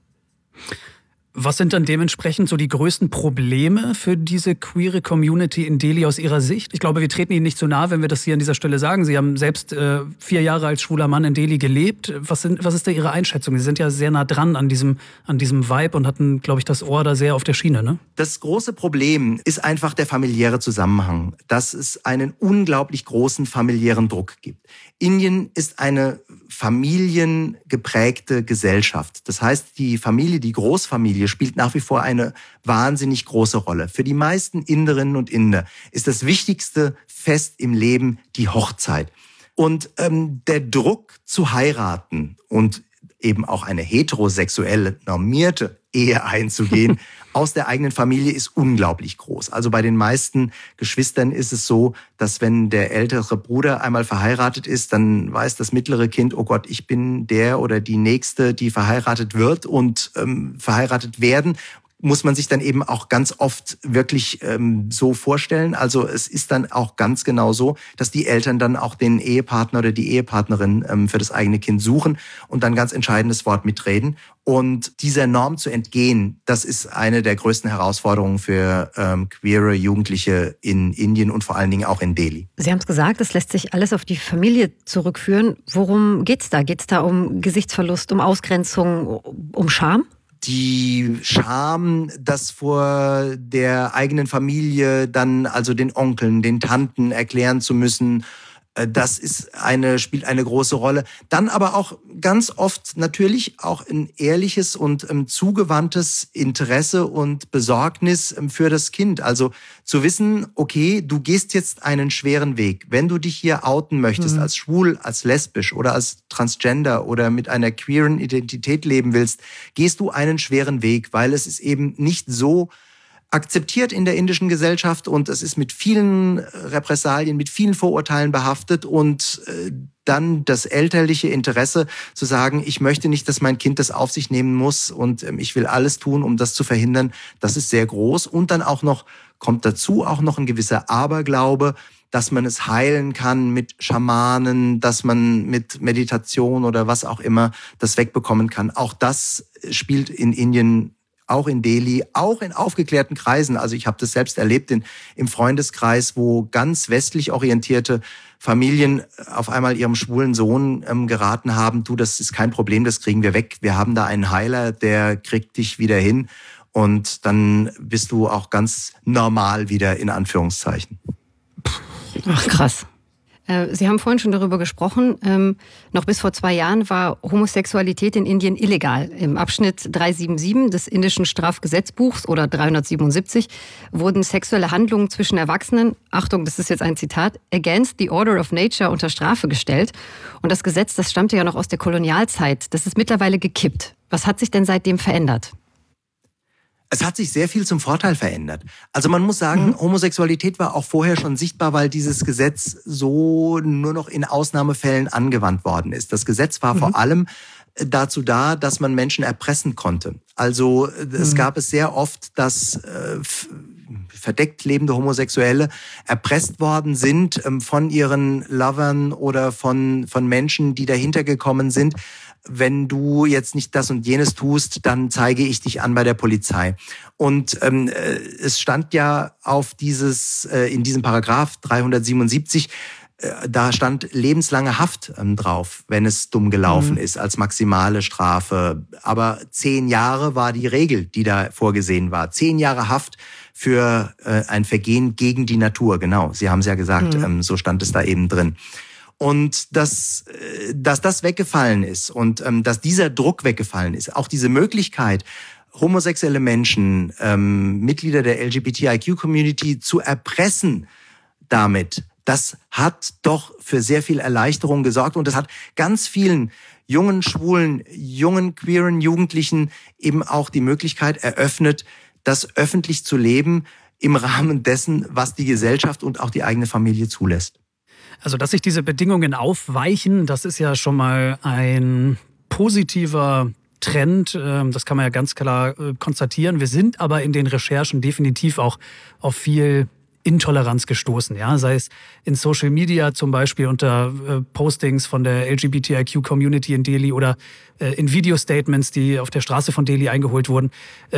S3: Was sind dann dementsprechend so die größten Probleme für diese queere Community in Delhi aus Ihrer Sicht? Ich glaube, wir treten Ihnen nicht zu nahe, wenn wir das hier an dieser Stelle sagen. Sie haben selbst äh, vier Jahre als schwuler Mann in Delhi gelebt. Was, sind, was ist da Ihre Einschätzung? Sie sind ja sehr nah dran an diesem, an diesem Vibe und hatten, glaube ich, das Ohr da sehr auf der Schiene, ne?
S1: Das große Problem ist einfach der familiäre Zusammenhang, dass es einen unglaublich großen familiären Druck gibt. Indien ist eine familiengeprägte Gesellschaft. Das heißt, die Familie, die Großfamilie spielt nach wie vor eine wahnsinnig große Rolle. Für die meisten Inderinnen und Inder ist das wichtigste Fest im Leben die Hochzeit. Und ähm, der Druck zu heiraten und eben auch eine heterosexuelle, normierte Ehe einzugehen, aus der eigenen Familie ist unglaublich groß. Also bei den meisten Geschwistern ist es so, dass wenn der ältere Bruder einmal verheiratet ist, dann weiß das mittlere Kind, oh Gott, ich bin der oder die Nächste, die verheiratet wird und ähm, verheiratet werden. Muss man sich dann eben auch ganz oft wirklich ähm, so vorstellen. Also es ist dann auch ganz genau so, dass die Eltern dann auch den Ehepartner oder die Ehepartnerin ähm, für das eigene Kind suchen und dann ganz entscheidendes Wort mitreden. Und dieser Norm zu entgehen, das ist eine der größten Herausforderungen für ähm, queere Jugendliche in Indien und vor allen Dingen auch in Delhi.
S2: Sie haben es gesagt, es lässt sich alles auf die Familie zurückführen. Worum geht's da? Geht's da um Gesichtsverlust, um Ausgrenzung, um Scham?
S1: Die Scham, das vor der eigenen Familie dann also den Onkeln, den Tanten erklären zu müssen, das ist eine, spielt eine große Rolle. Dann aber auch ganz oft natürlich auch ein ehrliches und ähm, zugewandtes Interesse und Besorgnis ähm, für das Kind. Also zu wissen, okay, du gehst jetzt einen schweren Weg. Wenn du dich hier outen möchtest, mhm. als schwul, als lesbisch oder als transgender oder mit einer queeren Identität leben willst, gehst du einen schweren Weg, weil es ist eben nicht so akzeptiert in der indischen Gesellschaft und es ist mit vielen Repressalien, mit vielen Vorurteilen behaftet und äh, dann das elterliche Interesse zu sagen, ich möchte nicht, dass mein Kind das auf sich nehmen muss und ähm, ich will alles tun, um das zu verhindern, das ist sehr groß. Und dann auch noch, kommt dazu auch noch ein gewisser Aberglaube, dass man es heilen kann mit Schamanen, dass man mit Meditation oder was auch immer das wegbekommen kann. Auch das spielt in Indien, auch in Delhi, auch in aufgeklärten Kreisen. Also ich habe das selbst erlebt in, im Freundeskreis, wo ganz westlich orientierte Familien auf einmal ihrem schwulen Sohn ähm, geraten haben, du, das ist kein Problem, das kriegen wir weg. Wir haben da einen Heiler, der kriegt dich wieder hin und dann bist du auch ganz normal wieder, in Anführungszeichen.
S2: Ach, krass. Sie haben vorhin schon darüber gesprochen, ähm, noch bis vor zwei Jahren war Homosexualität in Indien illegal. Im Abschnitt dreihundertsiebenundsiebzig des indischen Strafgesetzbuchs oder dreihundertsiebenundsiebzig wurden sexuelle Handlungen zwischen Erwachsenen, Achtung, das ist jetzt ein Zitat, against the order of nature unter Strafe gestellt. Und das Gesetz, das stammte ja noch aus der Kolonialzeit. Das ist mittlerweile gekippt. Was hat sich denn seitdem verändert?
S1: Es hat sich sehr viel zum Vorteil verändert. Also man muss sagen, mhm. Homosexualität war auch vorher schon sichtbar, weil dieses Gesetz so nur noch in Ausnahmefällen angewandt worden ist. Das Gesetz war mhm. vor allem dazu da, dass man Menschen erpressen konnte. Also es mhm. gab es sehr oft, dass äh, verdeckt lebende Homosexuelle erpresst worden sind ähm, von ihren Lovern oder von von Menschen, die dahinter gekommen sind. Wenn du jetzt nicht das und jenes tust, dann zeige ich dich an bei der Polizei. Und ähm, es stand ja auf dieses äh, in diesem Paragraph dreihundertsiebenundsiebzig, äh, da stand lebenslange Haft ähm, drauf, wenn es dumm gelaufen mhm. ist, als maximale Strafe. Aber zehn Jahre war die Regel, die da vorgesehen war. Zehn Jahre Haft für äh, ein Vergehen gegen die Natur. Genau, Sie haben es ja gesagt, mhm. ähm, so stand es da eben drin. Und dass, dass das weggefallen ist und ähm, dass dieser Druck weggefallen ist, auch diese Möglichkeit, homosexuelle Menschen, ähm, Mitglieder der L G B T I Q-Community zu erpressen damit, das hat doch für sehr viel Erleichterung gesorgt und das hat ganz vielen jungen, schwulen, jungen, queeren Jugendlichen eben auch die Möglichkeit eröffnet, das öffentlich zu leben im Rahmen dessen, was die Gesellschaft und auch die eigene Familie zulässt.
S3: Also, dass sich diese Bedingungen aufweichen, das ist ja schon mal ein positiver Trend. Das kann man ja ganz klar konstatieren. Wir sind aber in den Recherchen definitiv auch auf viel Intoleranz gestoßen. Ja? Sei es in Social Media zum Beispiel unter Postings von der L G B T I Q-Community in Delhi oder in Video-Statements, die auf der Straße von Delhi eingeholt wurden.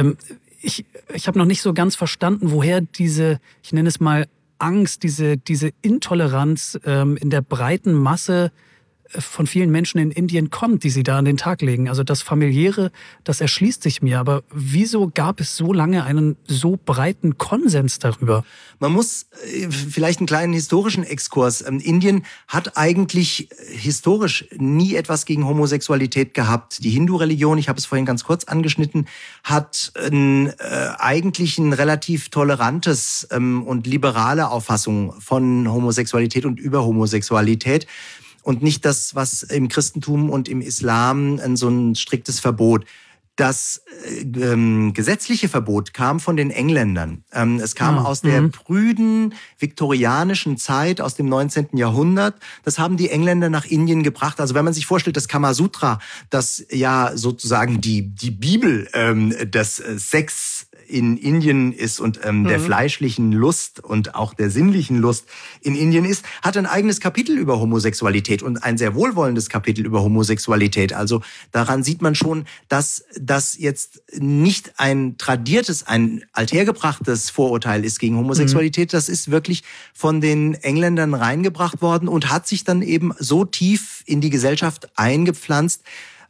S3: Ich, ich habe noch nicht so ganz verstanden, woher diese, ich nenne es mal, Angst, diese, diese Intoleranz ähm, in der breiten Masse von vielen Menschen in Indien kommt, die sie da an den Tag legen. Also das Familiäre, das erschließt sich mir. Aber wieso gab es so lange einen so breiten Konsens darüber?
S1: Man muss äh, vielleicht einen kleinen historischen Exkurs. Ähm, Indien hat eigentlich historisch nie etwas gegen Homosexualität gehabt. Die Hindu-Religion, ich habe es vorhin ganz kurz angeschnitten, hat äh, eigentlich ein relativ tolerantes ähm, und liberale Auffassung von Homosexualität und über Homosexualität. Und nicht das, was im Christentum und im Islam so ein striktes Verbot. Das ähm, gesetzliche Verbot kam von den Engländern. Ähm, es kam ja. aus der mhm. prüden viktorianischen Zeit, aus dem neunzehnten Jahrhundert. Das haben die Engländer nach Indien gebracht. Also wenn man sich vorstellt, das Kamasutra, das ja sozusagen die die Bibel ähm, des äh, Sex in Indien ist und ähm, mhm. der fleischlichen Lust und auch der sinnlichen Lust in Indien ist, hat ein eigenes Kapitel über Homosexualität und ein sehr wohlwollendes Kapitel über Homosexualität. Also daran sieht man schon, dass das jetzt nicht ein tradiertes, ein althergebrachtes Vorurteil ist gegen Homosexualität. Mhm. Das ist wirklich von den Engländern reingebracht worden und hat sich dann eben so tief in die Gesellschaft eingepflanzt,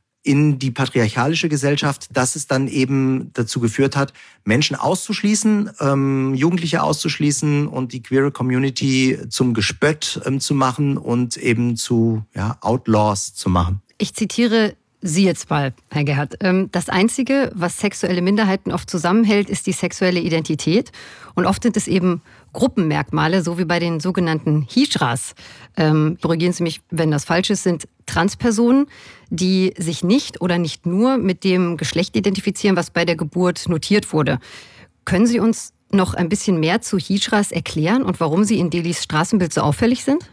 S1: in die patriarchalische Gesellschaft, dass es dann eben dazu geführt hat, Menschen auszuschließen, ähm, Jugendliche auszuschließen und die queere Community zum Gespött ähm, zu machen und eben zu ja, Outlaws zu machen.
S2: Ich zitiere Sie jetzt mal, Herr Gerhardt. Das Einzige, was sexuelle Minderheiten oft zusammenhält, ist die sexuelle Identität. Und oft sind es eben Gruppenmerkmale, so wie bei den sogenannten Hijras. Ähm, korrigieren Sie mich, wenn das falsch ist, sind Transpersonen, die sich nicht oder nicht nur mit dem Geschlecht identifizieren, was bei der Geburt notiert wurde. Können Sie uns noch ein bisschen mehr zu Hijras erklären und warum sie in Delhis Straßenbild so auffällig sind?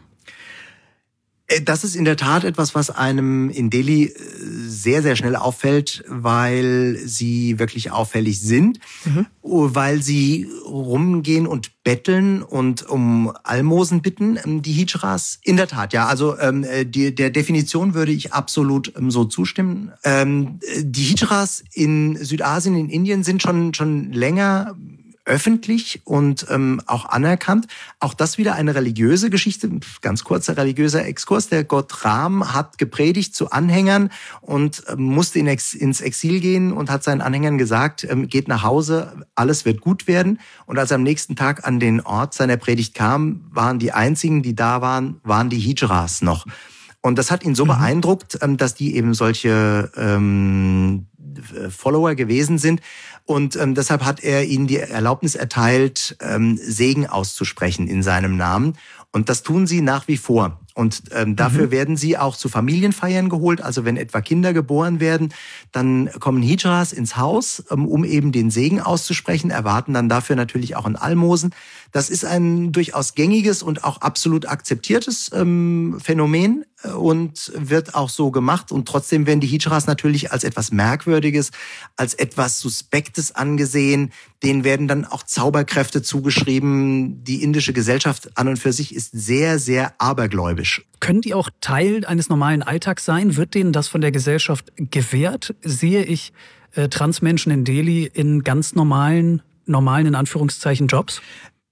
S1: Das ist in der Tat etwas, was einem in Delhi sehr, sehr schnell auffällt, weil sie wirklich auffällig sind, mhm. weil sie rumgehen und betteln und um Almosen bitten, die Hijras. In der Tat, ja, also ähm, die, der Definition würde ich absolut ähm, so zustimmen. Ähm, die Hijras in Südasien, in Indien sind schon schon länger öffentlich und ähm, auch anerkannt. Auch das wieder eine religiöse Geschichte, ganz kurzer religiöser Exkurs. Der Gott Ram hat gepredigt zu Anhängern und ähm, musste in Ex- ins Exil gehen und hat seinen Anhängern gesagt, ähm, geht nach Hause, alles wird gut werden. Und als er am nächsten Tag an den Ort seiner Predigt kam, waren die einzigen, die da waren, waren die Hijras noch. Und das hat ihn so mhm. beeindruckt, dass die eben solche ähm, Follower gewesen sind. Und ähm, deshalb hat er ihnen die Erlaubnis erteilt, ähm, Segen auszusprechen in seinem Namen. Und das tun sie nach wie vor. Und ähm, dafür mhm. werden sie auch zu Familienfeiern geholt. Also wenn etwa Kinder geboren werden, dann kommen Hijras ins Haus, ähm, um eben den Segen auszusprechen, erwarten dann dafür natürlich auch ein Almosen. Das ist ein durchaus gängiges und auch absolut akzeptiertes ähm, Phänomen und wird auch so gemacht. Und trotzdem werden die Hijras natürlich als etwas Merkwürdiges, als etwas Suspektes angesehen. Denen werden dann auch Zauberkräfte zugeschrieben. Die indische Gesellschaft an und für sich ist sehr, sehr abergläubisch.
S3: Können die auch Teil eines normalen Alltags sein? Wird denen das von der Gesellschaft gewährt? Sehe ich äh, Transmenschen in Delhi in ganz normalen, normalen in Anführungszeichen Jobs?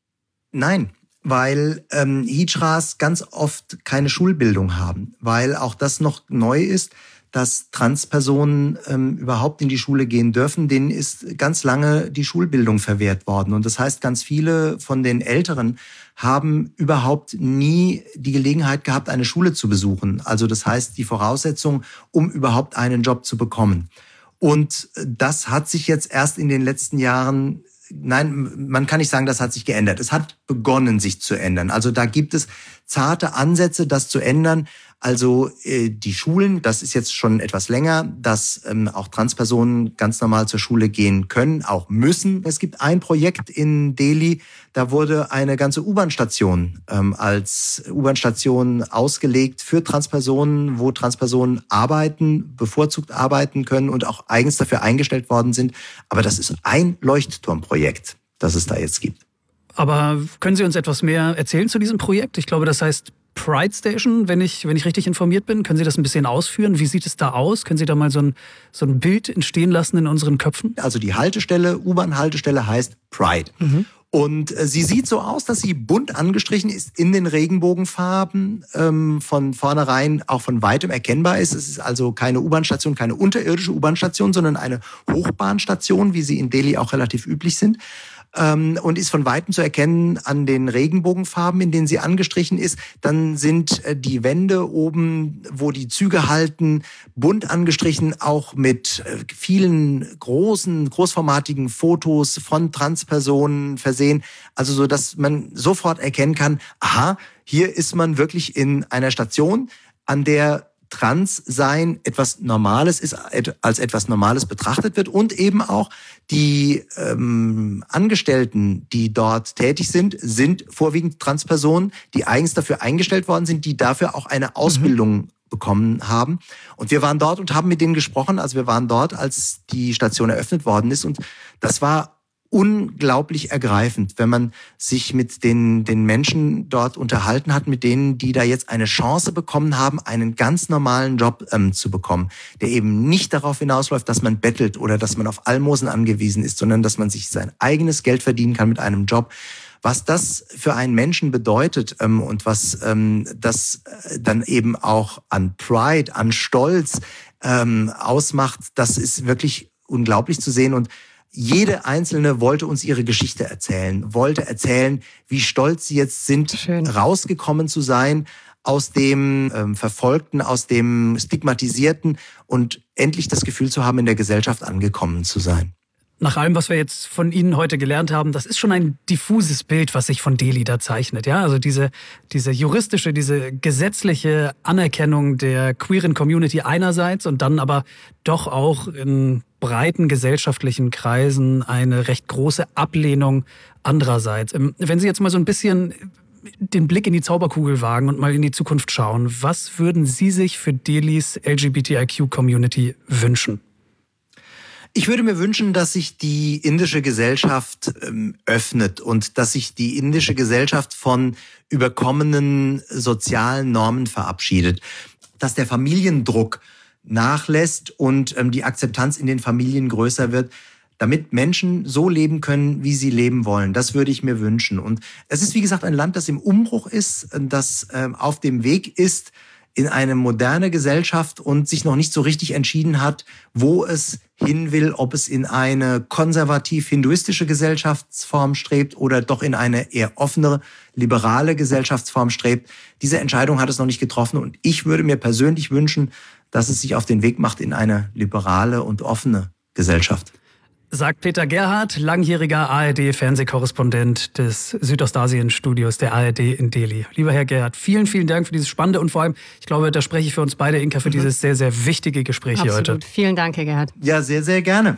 S1: Nein, weil ähm, Hijras ganz oft keine Schulbildung haben, weil auch das noch neu ist, dass Transpersonen ähm, überhaupt in die Schule gehen dürfen. Denen ist ganz lange die Schulbildung verwehrt worden. Und das heißt, ganz viele von den Älteren haben überhaupt nie die Gelegenheit gehabt, eine Schule zu besuchen. Also das heißt, die Voraussetzung, um überhaupt einen Job zu bekommen. Und das hat sich jetzt erst in den letzten Jahren Nein, man kann nicht sagen, das hat sich geändert. Es hat begonnen, sich zu ändern. Also da gibt es zarte Ansätze, das zu ändern. Also äh, die Schulen, das ist jetzt schon etwas länger, dass ähm, auch Transpersonen ganz normal zur Schule gehen können, auch müssen. Es gibt ein Projekt in Delhi, da wurde eine ganze U-Bahn-Station ähm, als U-Bahn-Station ausgelegt für Transpersonen, wo Transpersonen arbeiten, bevorzugt arbeiten können und auch eigens dafür eingestellt worden sind. Aber das ist ein Leuchtturmprojekt, das es da jetzt gibt.
S3: Aber können Sie uns etwas mehr erzählen zu diesem Projekt? Ich glaube, das heißt Pride Station, wenn ich, wenn ich richtig informiert bin. Können Sie das ein bisschen ausführen? Wie sieht es da aus? Können Sie da mal so ein, so ein Bild entstehen lassen in unseren Köpfen?
S1: Also die Haltestelle, U-Bahn-Haltestelle heißt Pride. Mhm. Und sie sieht so aus, dass sie bunt angestrichen ist in den Regenbogenfarben, ähm, von vornherein auch von weitem erkennbar ist. Es ist also keine U-Bahn-Station, keine unterirdische U-Bahn-Station, sondern eine Hochbahnstation, wie sie in Delhi auch relativ üblich sind. Und ist von Weitem zu erkennen an den Regenbogenfarben, in denen sie angestrichen ist. Dann sind die Wände oben, wo die Züge halten, bunt angestrichen, auch mit vielen großen, großformatigen Fotos von Transpersonen versehen. Also so, dass man sofort erkennen kann, aha, hier ist man wirklich in einer Station, an der Transsein etwas Normales ist, als etwas Normales betrachtet wird und eben auch die ähm, Angestellten, die dort tätig sind, sind vorwiegend Transpersonen, die eigens dafür eingestellt worden sind, die dafür auch eine Ausbildung mhm. bekommen haben. Und wir waren dort und haben mit denen gesprochen. Also wir waren dort, als die Station eröffnet worden ist, und das war unglaublich ergreifend, wenn man sich mit den, den Menschen dort unterhalten hat, mit denen, die da jetzt eine Chance bekommen haben, einen ganz normalen Job ähm, zu bekommen, der eben nicht darauf hinausläuft, dass man bettelt oder dass man auf Almosen angewiesen ist, sondern dass man sich sein eigenes Geld verdienen kann mit einem Job. Was das für einen Menschen bedeutet ähm, und was ähm, das dann eben auch an Pride, an Stolz ähm, ausmacht, das ist wirklich unglaublich zu sehen. Und jede Einzelne wollte uns ihre Geschichte erzählen, wollte erzählen, wie stolz sie jetzt sind, Schön. rausgekommen zu sein aus dem ähm, Verfolgten, aus dem Stigmatisierten und endlich das Gefühl zu haben, in der Gesellschaft angekommen zu sein.
S3: Nach allem, was wir jetzt von Ihnen heute gelernt haben, das ist schon ein diffuses Bild, was sich von Delhi da zeichnet. Ja, also diese, diese juristische, diese gesetzliche Anerkennung der queeren Community einerseits und dann aber doch auch in breiten gesellschaftlichen Kreisen eine recht große Ablehnung andererseits. Wenn Sie jetzt mal so ein bisschen den Blick in die Zauberkugel wagen und mal in die Zukunft schauen, was würden Sie sich für Delhis L G B T I Q-Community wünschen?
S1: Ich würde mir wünschen, dass sich die indische Gesellschaft ähm, öffnet und dass sich die indische Gesellschaft von überkommenen sozialen Normen verabschiedet, dass der Familiendruck nachlässt und ähm, die Akzeptanz in den Familien größer wird, damit Menschen so leben können, wie sie leben wollen. Das würde ich mir wünschen. Und es ist, wie gesagt, ein Land, das im Umbruch ist, das äh, auf dem Weg ist in eine moderne Gesellschaft und sich noch nicht so richtig entschieden hat, wo es hin will, ob es in eine konservativ-hinduistische Gesellschaftsform strebt oder doch in eine eher offenere, liberale Gesellschaftsform strebt. Diese Entscheidung hat es noch nicht getroffen und ich würde mir persönlich wünschen, dass es sich auf den Weg macht in eine liberale und offene Gesellschaft.
S3: Sagt Peter Gerhardt, langjähriger A R D-Fernsehkorrespondent des Südostasien-Studios der A R D in Delhi. Lieber Herr Gerhardt, vielen, vielen Dank für dieses spannende und vor allem, ich glaube, da spreche ich für uns beide, Inka, für mhm. dieses sehr, sehr wichtige Gespräch
S2: Absolut.
S3: hier heute.
S2: Vielen Dank, Herr Gerhardt.
S1: Ja, sehr, sehr gerne.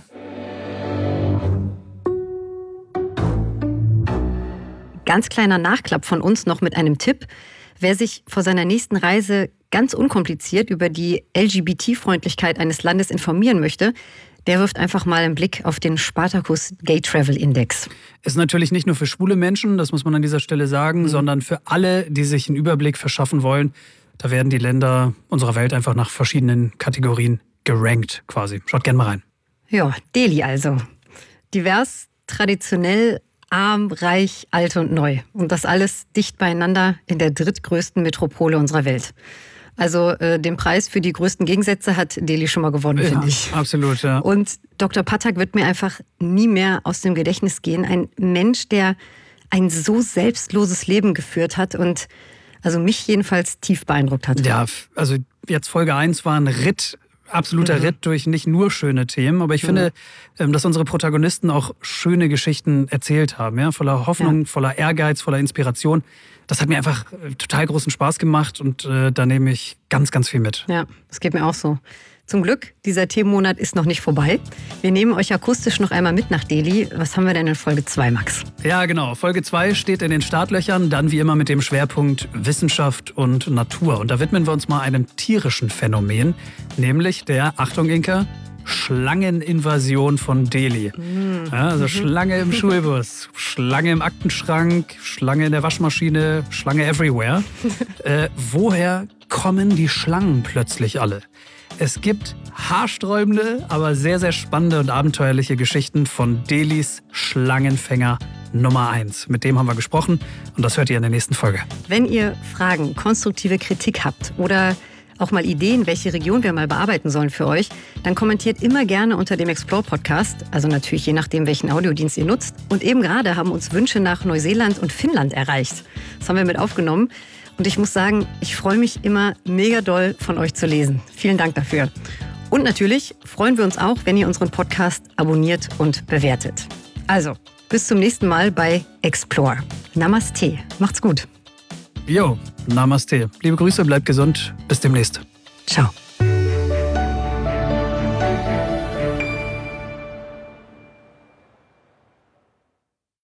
S2: Ganz kleiner Nachklapp von uns noch mit einem Tipp. Wer sich vor seiner nächsten Reise ganz unkompliziert über die L G B T-Freundlichkeit eines Landes informieren möchte, der wirft einfach mal einen Blick auf den Spartacus Gay Travel Index.
S3: Ist natürlich nicht nur für schwule Menschen, das muss man an dieser Stelle sagen, mhm. sondern für alle, die sich einen Überblick verschaffen wollen. Da werden die Länder unserer Welt einfach nach verschiedenen Kategorien gerankt quasi. Schaut gerne mal rein.
S2: Ja, Delhi also. Divers, traditionell, arm, reich, alt und neu. Und das alles dicht beieinander in der drittgrößten Metropole unserer Welt. Also äh, den Preis für die größten Gegensätze hat Delhi schon mal gewonnen,
S3: ja,
S2: finde ich.
S3: Absolut, ja.
S2: Und Doktor Pathak wird mir einfach nie mehr aus dem Gedächtnis gehen. Ein Mensch, der ein so selbstloses Leben geführt hat und also mich jedenfalls tief beeindruckt hat.
S3: Ja, also jetzt Folge eins war ein Ritt, absoluter mhm. Ritt durch nicht nur schöne Themen, aber ich mhm. finde, dass unsere Protagonisten auch schöne Geschichten erzählt haben, ja, voller Hoffnung, ja. voller Ehrgeiz, voller Inspiration. Das hat mir einfach total großen Spaß gemacht und äh, da nehme ich ganz, ganz viel mit.
S2: Ja, das geht mir auch so. Zum Glück, dieser Themenmonat ist noch nicht vorbei. Wir nehmen euch akustisch noch einmal mit nach Delhi. Was haben wir denn in Folge zwei, Max?
S3: Ja, genau. Folge zwei steht in den Startlöchern, dann wie immer mit dem Schwerpunkt Wissenschaft und Natur. Und da widmen wir uns mal einem tierischen Phänomen, nämlich der, Achtung Inka, Schlangeninvasion von Delhi. Mhm. Ja, also Schlange im Schulbus, Schlange im Aktenschrank, Schlange in der Waschmaschine, Schlange everywhere. äh, woher kommen die Schlangen plötzlich alle? Es gibt haarsträubende, aber sehr, sehr spannende und abenteuerliche Geschichten von Delhis Schlangenfänger Nummer eins. Mit dem haben wir gesprochen und das hört ihr in der nächsten Folge.
S2: Wenn ihr Fragen, konstruktive Kritik habt oder auch mal Ideen, welche Region wir mal bearbeiten sollen für euch, dann kommentiert immer gerne unter dem Explore-Podcast, also natürlich je nachdem, welchen Audiodienst ihr nutzt. Und eben gerade haben uns Wünsche nach Neuseeland und Finnland erreicht. Das haben wir mit aufgenommen. Und ich muss sagen, ich freue mich immer mega doll von euch zu lesen. Vielen Dank dafür. Und natürlich freuen wir uns auch, wenn ihr unseren Podcast abonniert und bewertet. Also, bis zum nächsten Mal bei Explore. Namaste. Macht's gut.
S3: Jo, Namaste. Liebe Grüße, bleibt gesund. Bis demnächst.
S2: Ciao.